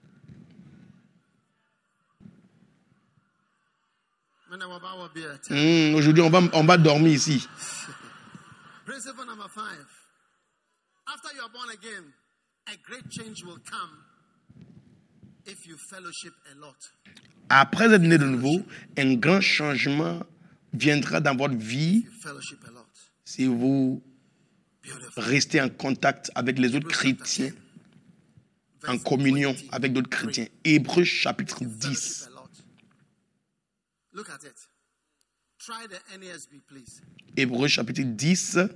When I was about to be a ten. Hmm, aujourd'hui, on va, on va dormir ici. Principle number five. After you are born again, a great change will come if you fellowship a lot. Après être né de nouveau, un grand changement viendra dans votre vie You fellowship a lot. si vous Beautiful. restez en contact avec les autres chrétiens, en communion avec d'autres chrétiens. Hébreux chapitre dix. Fellowship a lot. Look at it. Try the N A S B, please. Hébreux chapitre dix, Let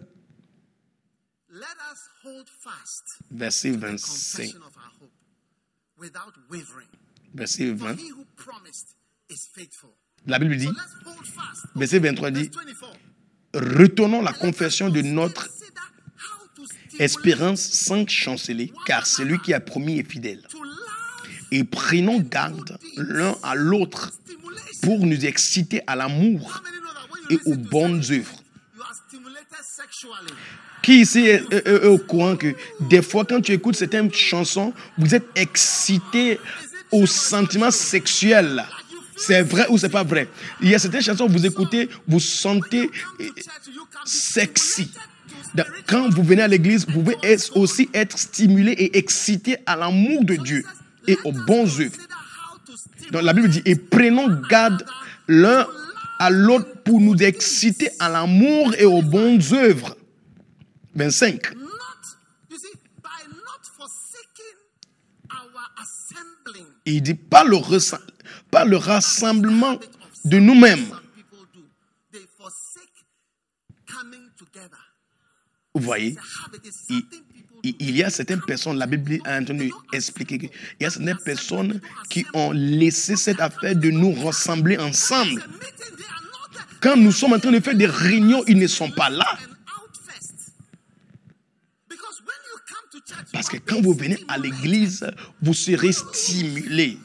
us hold fast verset the vingt-cinq. confession of our hope without wavering. Verset For vingt. he who promised is faithful. La Bible dit, So let's hold fast. verset vingt-trois dit, Verse twenty-four. retournons la confession de notre Consider how to stimulate, espérance sans chanceler, car celui qui a promis est fidèle. to love, Et prenons garde l'un à l'autre stimulation. pour nous exciter à l'amour How many know that when you et listen aux to bonnes something, œuvres. you are stimulated sexually. Qui ici est, est- est au courant que des fois, quand tu écoutes certaines chansons, vous êtes excité au sentiment sexuel. C'est vrai ou c'est pas vrai? Il y a certaines chansons, vous écoutez, vous sentez eh, Church, you can be sexy. stimulated to Donc, spiritual. quand vous venez à l'église, vous pouvez être- aussi être stimulé et excité à l'amour de Dieu et aux bonnes œuvres. Consider how to stimulate. Donc la Bible dit, et prenons garde l'un à l'autre pour nous exciter à l'amour et aux bonnes œuvres. vingt-cinq. Not, you see, by not forsaking our assembling. Il dit, pas le, ressa- pas le rassemblement de nous-mêmes. Some people do. They forsake coming together. Vous voyez, The habit is il, something people il- il y a certaines personnes, la Bible est en train d'expliquer qu'il y a certaines personnes qui ont laissé cette affaire de nous rassembler ensemble. The meeting, they are not there. Quand nous sommes en train de faire des réunions, ils ne sont pas là. And out first. Because when you come to church, Parce que you are quand vous venez à l'église, vous serez stimulé.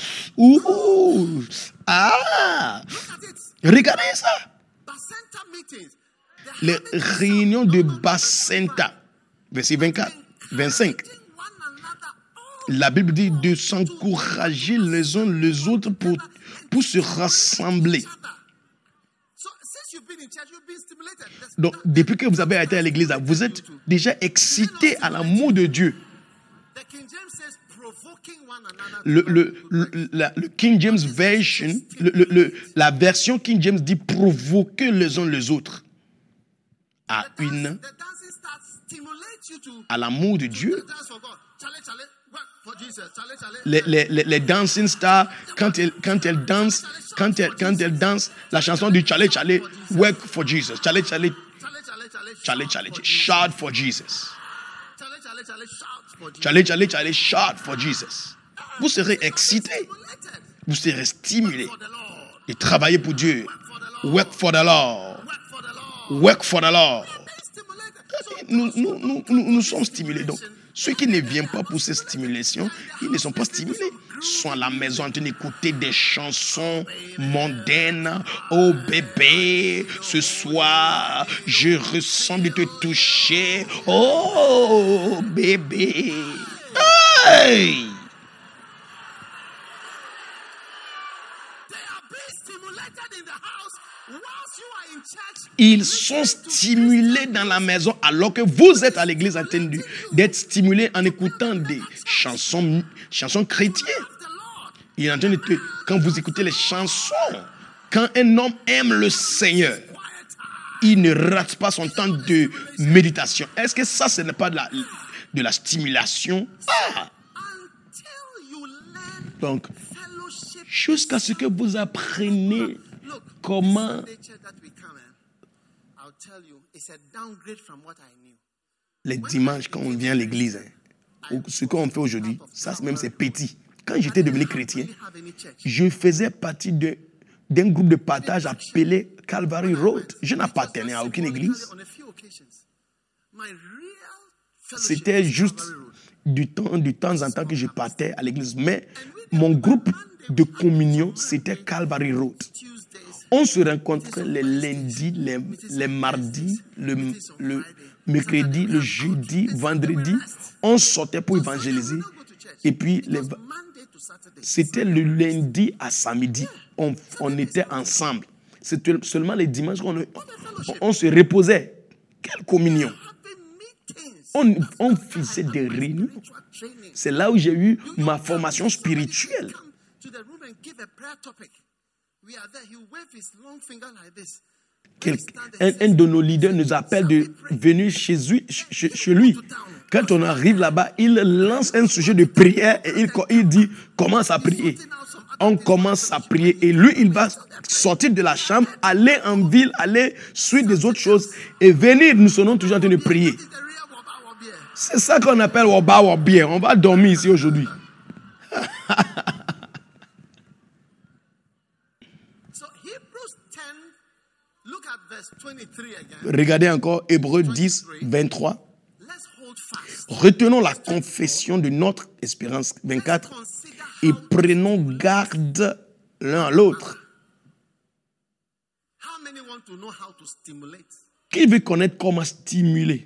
Ouh! Ah! look at it. Regardez ça! Bacenta meetings. The Les habit is réunions de Bacenta. Verset vingt-quatre, vingt-cinq. encouraging one another all. La Bible dit de s'encourager les uns les autres pour, pour se rassembler. So since you've been in church, you've been stimulated. That's- Donc, depuis que vous avez été à l'église, vous êtes déjà excité à l'amour de Dieu. The King James says provoking one another. Le, le, le, la- le King James Version, le- le- le- la version King James dit provoquer les uns les autres à The dance- une, the dancing starts stimulates you to à l'amour de Dieu. dance for God. Chale, chale, work for Jesus. Chale, chale. Les, les, les, les dancing stars, quand elles, quand elles dansent, quand elles, quand elles dansent la chanson du Chale Chale, work for Jesus. Chale Chale, Chale, chale, chale, Chale Chale, shout for Jesus. Chale, chale, chale, shout for Jesus. Chale Chale Chale, shout for Jesus. Vous serez excité, Stimulated vous serez stimulé for the Lord. de travailler pour Dieu. Work for the Lord. Work for the Lord. Work for the Lord. Be stimulated. So Nous, nous, nous, nous, nous sommes stimulés. Donc, ceux qui ne viennent pas pour cette stimulation, ils ne sont pas stimulés. sont à la maison en train d'écouter des chansons mondaines. Oh bébé, ce soir, je ressens de te toucher. Oh bébé. Hey! Ils sont stimulés dans la maison alors que vous êtes à l'église en train de- d'être stimulés en écoutant des chansons, chansons chrétiennes. Il est en train de te- quand vous écoutez les chansons, quand un homme aime le Seigneur, il ne rate pas son temps de méditation. Est-ce que ça, ce n'est pas de la, de la stimulation? Ah! Donc, jusqu'à ce que vous appreniez comment les dimanches, quand on vient à l'église, hein, ou ce qu'on fait aujourd'hui, ça même c'est petit. Quand j'étais devenu chrétien, je faisais partie de, d'un groupe de partage appelé Calvary Road. Je n'appartenais à aucune église. C'était juste du temps, de temps en temps que je partais à l'église. Mais mon groupe de communion, c'était Calvary Road. On se rencontrait les lundis, les, les mardis, le, le mercredi, le jeudi, vendredi. On sortait pour évangéliser. Et puis, les, c'était le lundi à samedi. On, on était ensemble. C'était seulement les dimanches qu'on on, on se reposait. Quelle communion! On, on faisait des réunions. C'est là où j'ai eu ma formation spirituelle. Quel, un, un de nos leaders nous appelle de venir chez lui, chez, chez lui. Quand on arrive là-bas, il lance un sujet de prière et il, il dit commence à prier. On commence à prier et lui, il va sortir de la chambre, aller en ville, aller suivre des autres choses et venir. Nous serons toujours en train de prier. C'est ça qu'on appelle Waba Wabie. On va dormir ici aujourd'hui. Regardez encore Hébreux dix, vingt-trois. Retenons la confession de notre espérance, vingt-quatre, et prenons garde l'un à l'autre. Qui veut connaître comment stimuler?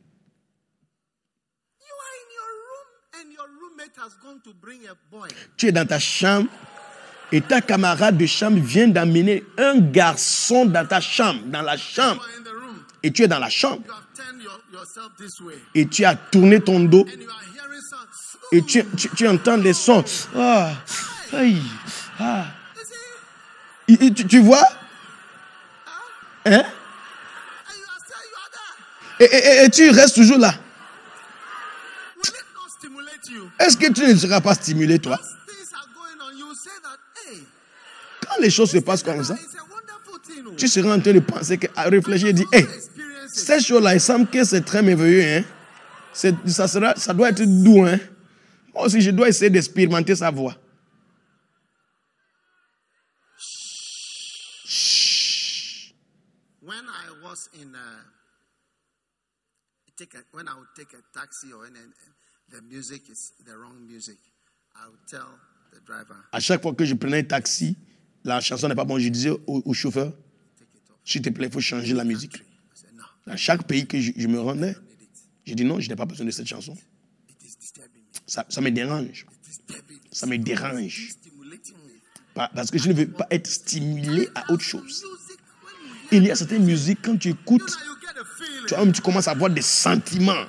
Tu es dans ta chambre et ta camarade de chambre vient d'amener un garçon dans ta chambre, dans la chambre. Et tu es dans la chambre. Et tu as tourné ton dos. Et tu, tu, tu entends les sons. Ah, aïe, ah. Et, et, tu, tu vois? Hein? Et, et, et tu restes toujours là. Est-ce que tu ne seras pas stimulé, toi? Quand les choses se passent comme ça, tu seras en train de penser, à réfléchir et dire, hé, hey, cette chose-là, il semble que c'est très merveilleux. Hein? C'est, ça, sera, ça doit être doux. Hein? Moi aussi, je dois essayer d'expérimenter sa voix. Chut. When I was in a, take a, when I would take a taxi or in a, the music is the wrong music, I would tell the driver. À chaque fois que je prenais un taxi, la chanson n'est pas bonne, je disais au, au chauffeur, s'il te plaît, il faut changer la musique. Dans chaque pays que je, je me rendais, je dis non, je n'ai pas besoin de cette chanson. Ça, ça me dérange. Ça me dérange. Parce que je ne veux pas être stimulé à autre chose. Il y a certaines musiques, quand tu écoutes, tu, tu commences à avoir des sentiments.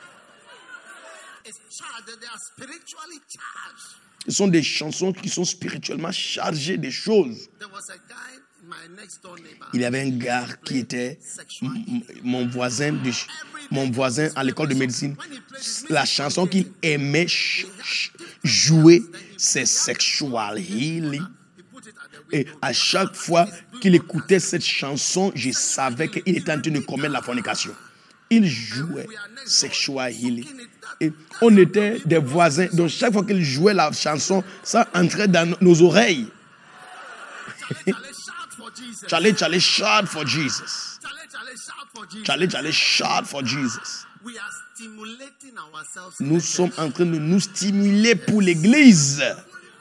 Ce sont des chansons qui sont spirituellement chargées des choses. Il y avait un gars qui était m- mon voisin, de, mon voisin à l'école de médecine. La chanson qu'il aimait ch- ch- jouer, c'est Sexual Healing. Et à chaque fois qu'il écoutait cette chanson, je savais qu'il était en train de commettre la fornication. Il jouait Sexual Healing. Et on était des voisins. Donc chaque fois qu'il jouait la chanson, ça entrait dans nos oreilles. Charlie, Charlie, shout for Jesus. Charlie, Charlie, shout for Jesus. Nous sommes en train de nous stimuler pour l'église.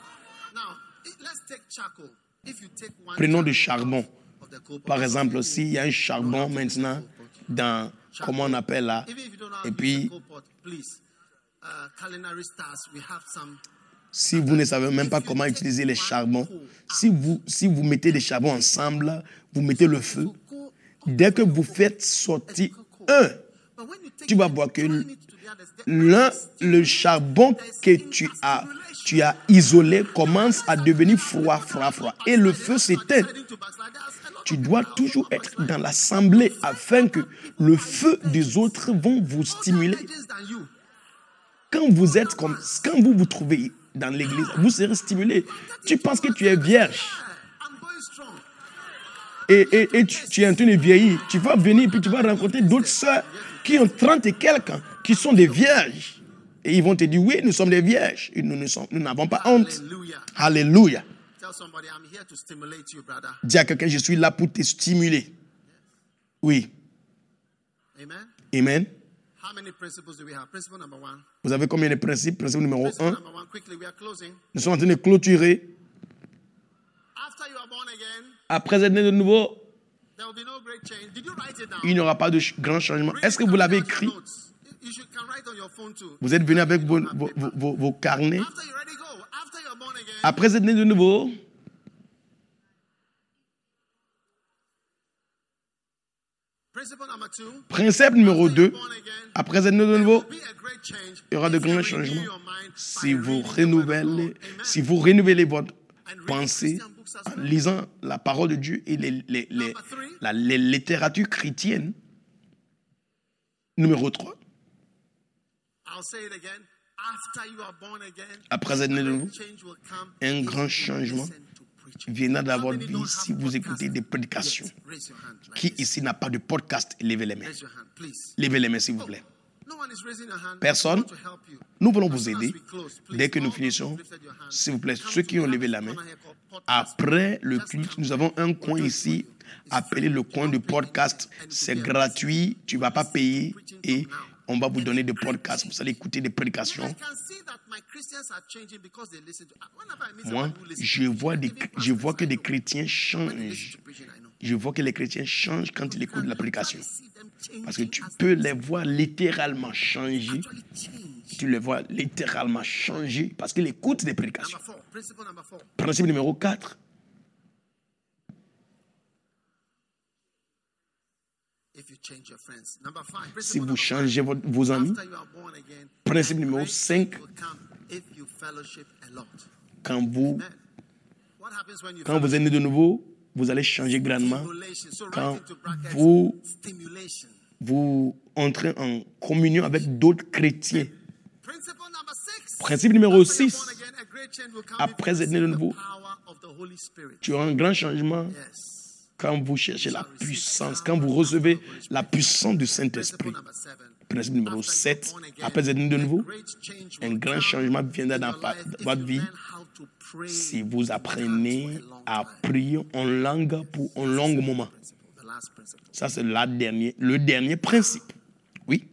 Prenons du charbon. Par exemple, s'il y a un charbon maintenant dans, comment on appelle là, et puis, si vous ne savez même pas comment utiliser les charbons, si vous, si vous mettez des charbons ensemble, vous mettez le feu, dès que vous faites sortir un, tu vas voir que l'un, le charbon que tu as, tu as isolé commence à devenir froid, froid, froid. Et le feu s'éteint. Tu dois toujours être dans l'assemblée afin que le feu des autres vont vous stimuler. Quand vous êtes comme, quand vous vous trouvez dans l'église, vous serez stimulé. Tu penses que tu es vierge. Et, et, et tu, tu es en train de vieillir. Tu vas venir puis tu vas rencontrer d'autres sœurs qui ont trente et quelques ans, qui sont des vierges. Et ils vont te dire, oui, nous sommes des vierges. Et nous ne sommes, nous n'avons pas honte. Alléluia. Dis à quelqu'un, je suis là pour te stimuler. Oui. Amen. Vous avez combien de principes? Principe numéro un. Nous sommes en train de clôturer. Après être né de nouveau, il n'y aura pas de grand changement. Est-ce que vous l'avez écrit? Vous êtes venu avec vos, vos, vos, vos carnets. Après être né de nouveau, principe numéro deux, après être né de nouveau, il y aura de grands changements. Si vous renouvelez, si vous renouvelez votre pensée en lisant la parole de Dieu et les, les, les, la les littérature chrétienne. Numéro trois. Après être né de nouveau, un grand changement viendra dans votre vie si vous écoutez des prédications. Qui ici n'a pas de podcast? Levez les mains. Levez les mains, s'il vous plaît. Personne. Nous voulons vous aider. Dès que nous finissons, s'il vous plaît, ceux qui ont levé la main, après le culte, nous avons un coin ici appelé le coin du podcast. C'est gratuit, tu ne vas pas payer et on va vous donner des podcasts. Vous allez écouter des prédications. Moi, je vois, des, je vois que des chrétiens changent. Je vois que les chrétiens changent quand ils écoutent la prédication. Parce que tu peux les voir littéralement changer. Tu les vois littéralement changer parce qu'ils écoutent des prédications. Principe numéro quatre. Si vous changez votre, vos amis. Principe numéro cinq. Quand vous, quand vous êtes né de nouveau, vous allez changer grandement. Quand vous, vous entrez en communion avec d'autres chrétiens. Principe numéro six. Après être né de nouveau, tu auras un grand changement quand vous cherchez la puissance, quand vous recevez la puissance du Saint-Esprit. Principe numéro sept. Après être né de nouveau, un grand changement viendra dans votre vie si vous apprenez à prier en langue pour un long moment. Ça, c'est la dernière, le dernier principe. Oui.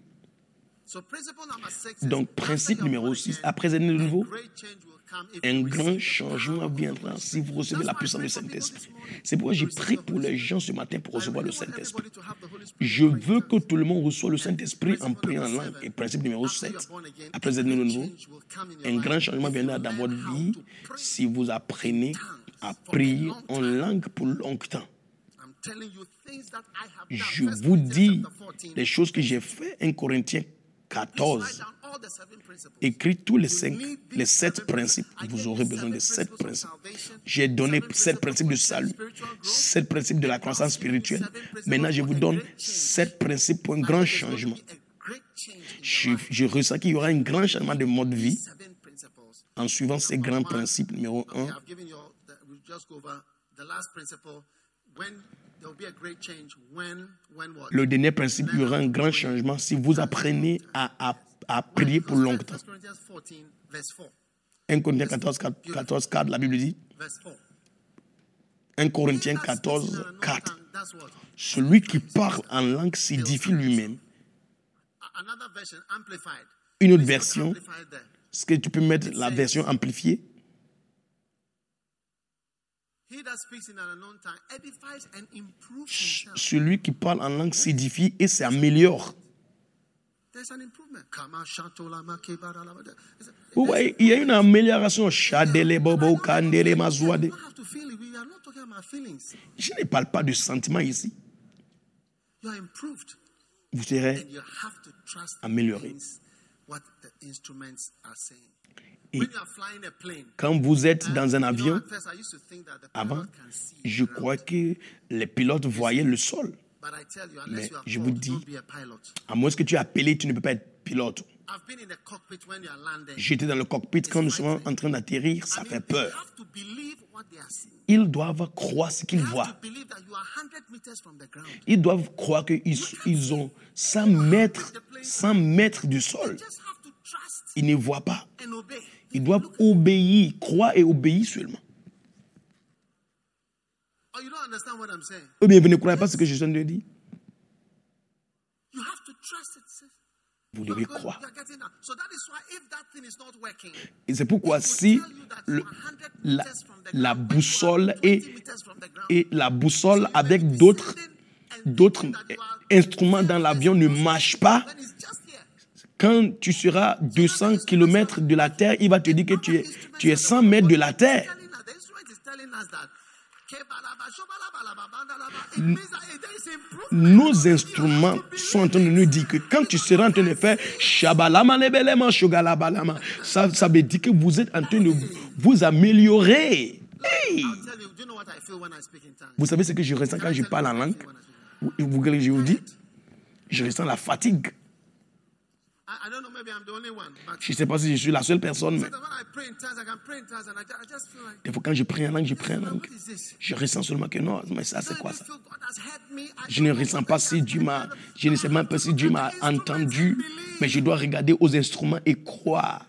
Donc, principe numéro six. Après être né de nouveau, un grand changement viendra si vous recevez la puissance du Saint-Esprit. C'est pourquoi j'ai prié pour les gens ce matin pour recevoir le Saint-Esprit. Je veux que tout le monde reçoive le Saint-Esprit en priant en langue. Et principe numéro sept, après être né de nouveau, un grand changement viendra dans votre vie si vous apprenez à prier en langue pour longtemps. Je vous dis les choses que j'ai fait. un Corinthiens quatorze. Écris tous les cinq, les sept principes. Vous aurez besoin de sept principes. J'ai donné sept principes de salut, sept principes de la croissance spirituelle. Maintenant, je vous donne sept principes pour un grand changement. Je, je ressens qu'il y aura un grand changement de mode de vie en suivant ces grands principes. Numéro un. Le dernier principe, il y aura un grand changement si vous apprenez à, à, à prier pour longtemps. un Corinthiens quatorze, quatorze, quatre, la Bible dit. un Corinthiens quatorze, quatre. Celui qui parle en langue s'édifie lui-même. Une autre version, est-ce que tu peux mettre la version amplifiée? He that speaks in an unknown tongue edifies and improves himself. Celui qui parle en langue s'édifie et s'améliore. There's an improvement. Kama shatolama kebaralama. Vous voyez, il y a une amélioration. Shadele bobo kandele mazouade. You don't have to feel it. We are not talking about feelings. Je ne parle pas de sentiments ici. You are improved. Vous serez And you have to trust amélioré. things, what the instruments are saying. Et When you are flying a plane, quand vous êtes dans un you know, avion, at first I used to think that the avant, pilot can see je around. crois que les pilotes voyaient le sol. But I tell you, Mais unless you are je vous called, dis, don't be a pilot. à moins que tu es appelé, tu ne peux pas être pilote. I've been in the cockpit when you are landing. J'étais dans le cockpit quand nous sommes en train d'atterrir, ça I mean, fait they peur. have to believe what they are seeing. Ils doivent croire ce qu'ils They have voient. to believe that you are one hundred meters from the ground. Ils doivent croire qu'ils ils ont cent mètres, cent mètres du sol. You just have to trust Ils ne voient pas. and obey. Ils doivent obéir, croire et obéir seulement. Or you don't understand what I'm saying. Ou bien vous ne croyez pas ce que je viens de dire. You have to trust it. sis. Vous You are devez going- croire. you are getting that. So that is why if that thing is not working, Et c'est pourquoi it will si tell you that le- you are one hundred la, meters from the la ground, when you are boussole twenty est, meters from the ground. et la boussole So you may avec be d'autres sending and d'autres thinking that you are instruments dans l'avion ne marchent pas, when it's just here. quand tu seras deux cents kilomètres de la terre, il va te dire que tu es, tu es cent mètres de la terre. Telling us- The instrument is telling us that kebalaba, shobalabalaba, bandalaba, it means that there is improvement. Nos instruments sont en train de nous dire que quand tu seras en train de faire shabalama lebelema shogalabalama, ça, ça veut dire que vous êtes en train de vous améliorer. Hey! I'll tell you, do you know what I feel when I speak in tongues? Vous savez ce que je ressens quand je parle en langue? Vous vous voulez que je vous dis? Je ressens la fatigue. I, I don't know, maybe I'm the only one, but Je ne sais pas si je suis la seule personne, mais sometimes when I pray in tongues, I can pray in tongues and I, ju- I just feel like, des fois quand je prie en langue, je prie en what langue. is this? Je ressens seulement que non, mais ça c'est I quoi don't ça? feel God has heard me. I Je ne don't know ressens what pas I si can Dieu do. m'a, je ne sais même pas si Dieu m'a entendu, mais je dois regarder aux instruments et croire.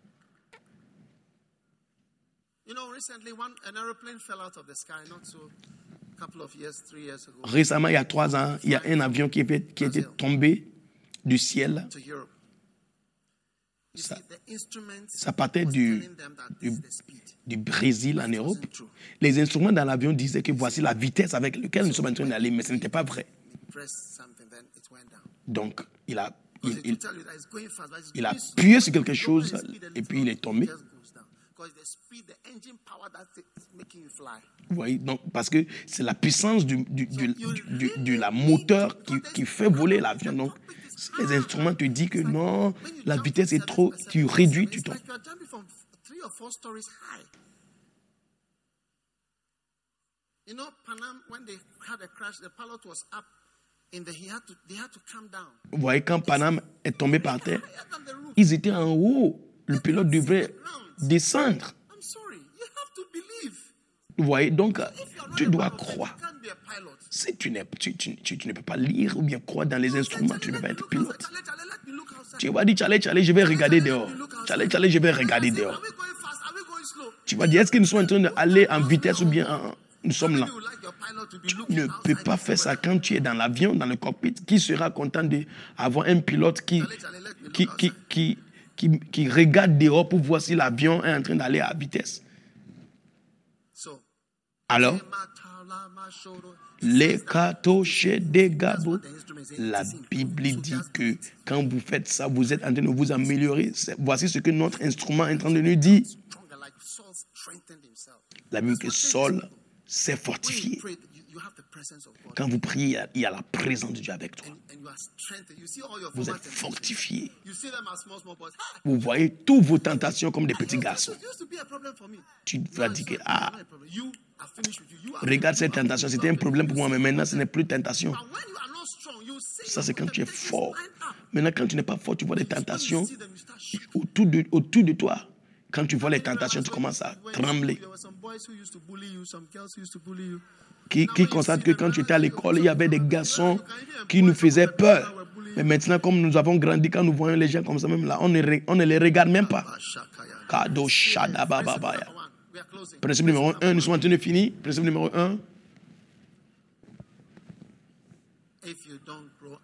You know, recently one an aeroplane fell out of the sky, not so a couple of years, three years ago, Récemment, il y a trois ans, il y a un avion qui, était- qui était tombé du ciel. to Europe. You Ça- see, the instruments Ça partait was du, telling them that du, this is the speed. du Brésil en Europe. Les instruments dans l'avion disaient que voici la vitesse avec laquelle nous sommes en train d'aller, mais ce n'était pas vrai. It pressed something, then it went down. Donc, il a, il, Because it il- will tell you that it's going fast, but it's il a going slow. appuyé sur quelque Lower chose the speed a et little, puis il est tombé. it just goes down. Because the speed, the engine power that's making you fly. Vous voyez, donc, parce que c'est la puissance du, du, du, du- du- de la moteur qui, qui fait voler l'avion. Donc, si les instruments te disent que non, When you la jump vitesse est to trop, seven tu percent, réduis, it's tu tombes. like you are jumping from three or four stories high. You know, Panam, when they had a crash, the pilot was up in the, he had to, they had to come down. Vous voyez, quand Paname est tombé par terre, Higher than the roof. ils étaient en haut. Le pilote devait descendre. I'm sorry, you have to believe. Vous voyez, donc, If you are not tu a dois pilot, then croire. you can't be a pilot. Si tu, n'es, tu, tu, tu, tu ne peux pas lire ou bien croire dans les instruments, tu ne peux pas être pilote. Chale, chale, let me look outside. Tu vas dire, Charlie, Charlie, je vais regarder dehors. Charlie, Charlie, je vais regarder Are dehors. we going fast? Are we going slow? Tu vas dire, est-ce que nous sommes en train d'aller en vitesse ou bien en- nous sommes lents? You would like your pilot to be Tu looking ne peux outside. pas faire ça quand tu es dans l'avion, dans le cockpit. Qui sera content d'avoir un pilote qui, Chale, chale, let me qui, look qui, outside. qui, qui, qui regarde dehors pour voir si l'avion est en train d'aller à vitesse? So, Alors, les katoche des gabo. La Bible dit que quand vous faites ça, vous êtes en train de vous améliorer. C'est- Voici ce que notre instrument est en train de nous dire. stronger, like Saul strengthened himself. La Bible dit que Saul s'est When you fortifié. pray, you, you have the presence of God. Quand vous priez, il y a- il y a la présence de Dieu avec toi. And, and you are strengthened. You see all your Vous former êtes temptations. fortifié. You see them as small, small boys. Ah, Vous voyez toutes vos tentations comme des petits garçons. it used to be a problem for me. Tu Now vas it's dire que, not- it's ah, not a problem. You are finished with you. You are regarde cette tentation, c'était un problème pour moi, mais maintenant ce n'est plus tentation. But when you are not strong, you see Ça, c'est quand tu es temptations fort. line up. Maintenant, quand tu n'es pas fort, tu vois des When you tentations see them, you start shaking. autour de, autour de toi. Quand tu vois les tentations, tu commences à When trembler. There were some boys who used to bully you, some girls who used to bully you. Qui, qui constatent que quand tu étais à l'école, il y avait des garçons qui nous faisaient peur. Mais maintenant, comme nous avons grandi, quand nous voyons les gens comme ça, même là, on ne, re- on ne les regarde même pas. Kado shada bababaya. We are closing. Principe numéro un, nous sommes en train de finir. Principe numéro un, If you don't grow up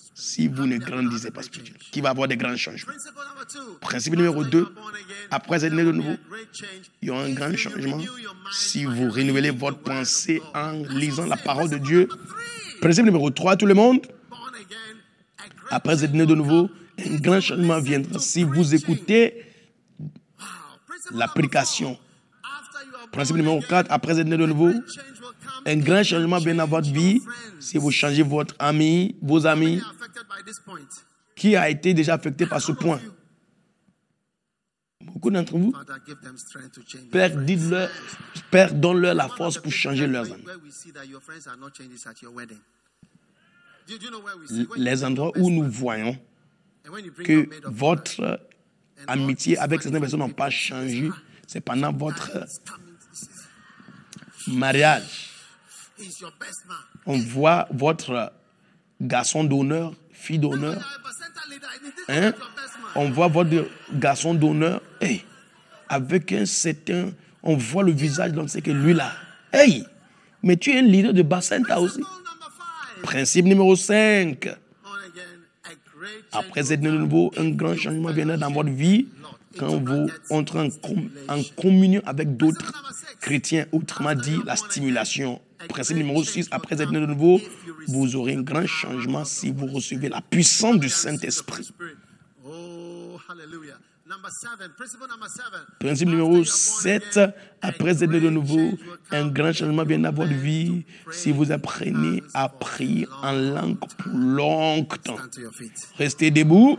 si vous ne grandissez pas spirituellement. Qui va avoir des grands changements. Principle number two. Principe numéro deux, Born again, après être né de nouveau, great change. il y aura un grand changement Renew your mind si by vous renouvelez votre reading the word pensée of God. en That's lisant what la I'm parole de saying. Dieu. Principle number three. Principe numéro trois, tout le monde, Born again, a great après être change né de will nouveau, come. un grand changement viendra si vous écoutez Wow. Principle la number prédication. four. After you are Principe born numéro again, quatre, après être né de nouveau, great change will come un if grand you changement vient dans votre change vie your friends. si vous changez votre ami, vos Many amis. are affected by this point. Qui a été déjà affecté par ce All of point? you, Beaucoup d'entre vous, Father, give them strength to change Père, their friends. dites-leur, Père, donne-leur la One of force the pour places changer where leurs we- amis. where we see that your friends are not changed is at your wedding. Do you- do you know where we see? When you Les bring endroits your best où nous man, voyons and when you bring your que maid of honor, votre and all amitié this avec money certaines personnes from n'ont pas people, changé, c'est pendant votre it's coming, this is- mariage. he's your best man. On voit votre garçon d'honneur, fille When you d'honneur. are a percentile leader, and this is Hein? not your best man. On voit votre garçon d'honneur. Hey, avec un certain... On voit le visage, donc c'est que lui là. Hey, mais tu es un leader de Bacenta aussi. Principle number five. Principe numéro cinq. Born again, a great change Après will cette de come nouveau, un if grand you changement viendra dans votre fellowship vie Lord, quand into vous brackets, entrez en, com- en stimulation. communion avec d'autres Principle number six. chrétiens, autrement After dit you're la born stimulation. again, a Principe great numéro change six, will après come cette de nouveau, if you receive vous aurez un the grand power changement of the si vous Holy recevez Spirit. la puissance du You receive the Holy Saint-Esprit. Spirit. Oh, hallelujah. Number seven, principle number seven. Principe After numéro you're born sept, again, a après cette de great nouveau, change will un come grand if changement you vient dans votre learn vie to si pray vous in apprenez tongues à for prier a en long langue pour time. longtemps. Stand to your feet. Restez debout.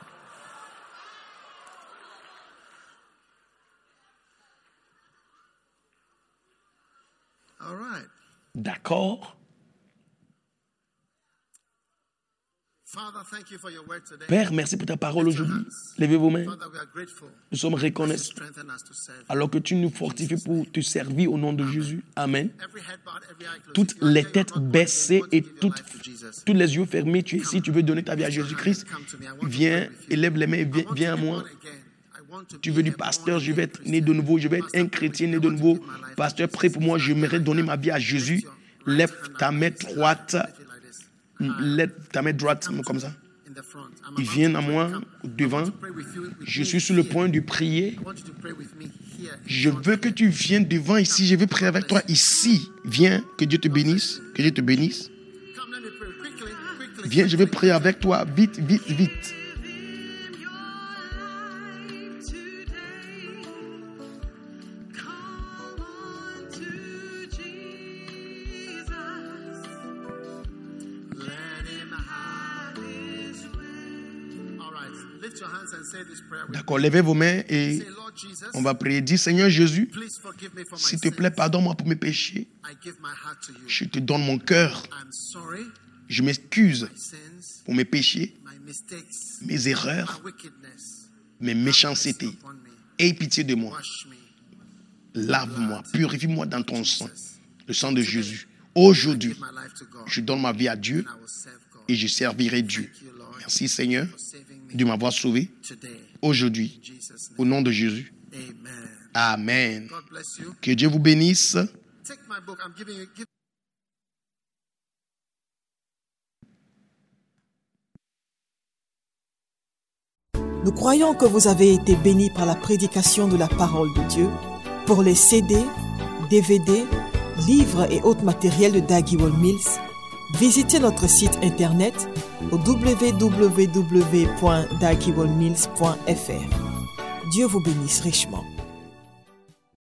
All right. D'accord. Father, thank you for your word today. Père, merci pour ta parole aujourd'hui. Levez vos mains. Father, we are grateful. Nous sommes You reconnaissants. strengthen us to serve. Alors que tu nous fortifies pour te servir au nom de Jésus. Amen. Every head bowed, every eye closed. Toutes If you are les here, you're têtes not born again, baissées you want to et give your toutes, life to Jesus. tous les yeux fermés, tu es ici, tu veux donner ta vie à Jésus-Christ. Come to me. I want to Viens, pray with you. élève les mains, I viens, want to viens à be moi. born again. I want to Tu be veux du a pasteur, born je vais again être né de nouveau, je vais être un chrétien né de nouveau. Pasteur, prie pour moi, j'aimerais donner ma vie à Jésus. Lève ta main droite, lève ta main droite comme ça. In the front. I'm Il about vient to à pray. moi, Come. devant. I want to pray with you, with Je me suis sur le here. point de prier. I want you to pray with me here. Je veux que tu viennes devant ici. Je veux prier avec toi ici. Viens, que Dieu te bénisse. Que Dieu te bénisse. Come, let me pray quickly, quickly. Viens, je vais quickly. prier avec toi. Vite, vite, vite. Let him have his way. All right. Lift your hands and say this prayer with D'accord, levez vos mains et me. Say, Lord Jesus, on va prier. Dis, Seigneur Jésus, please forgive me for my s'il te sins. plaît, pardonne-moi pour mes péchés. I give my heart to you. Je te donne mon cœur. I'm sorry, Je m'excuse my sins, pour mes péchés, my mistakes, mes erreurs, my wickedness. mes Have méchancetés. mercy upon me. Aie pitié de moi. Wash me. Lave-moi, purifie-moi dans ton sang, le sang de Jésus. I Aujourd'hui, give my life to God. je donne ma vie à Dieu And I will serve God. et je servirai Dieu. Thank you, Lord, Merci Seigneur for saving me de m'avoir sauvé today. aujourd'hui. In Jesus' Au name. nom de Jésus. Amen. Amen. God bless you. Que Dieu vous bénisse. Take my book. I'm giving you. Give Nous croyons que vous avez été bénis par la prédication de la parole de Dieu. Pour les C D, D V D, livres et autres matériels de Dag Heward-Mills, visitez notre site internet au w w w point dag heward mills point f r. Dieu vous bénisse richement.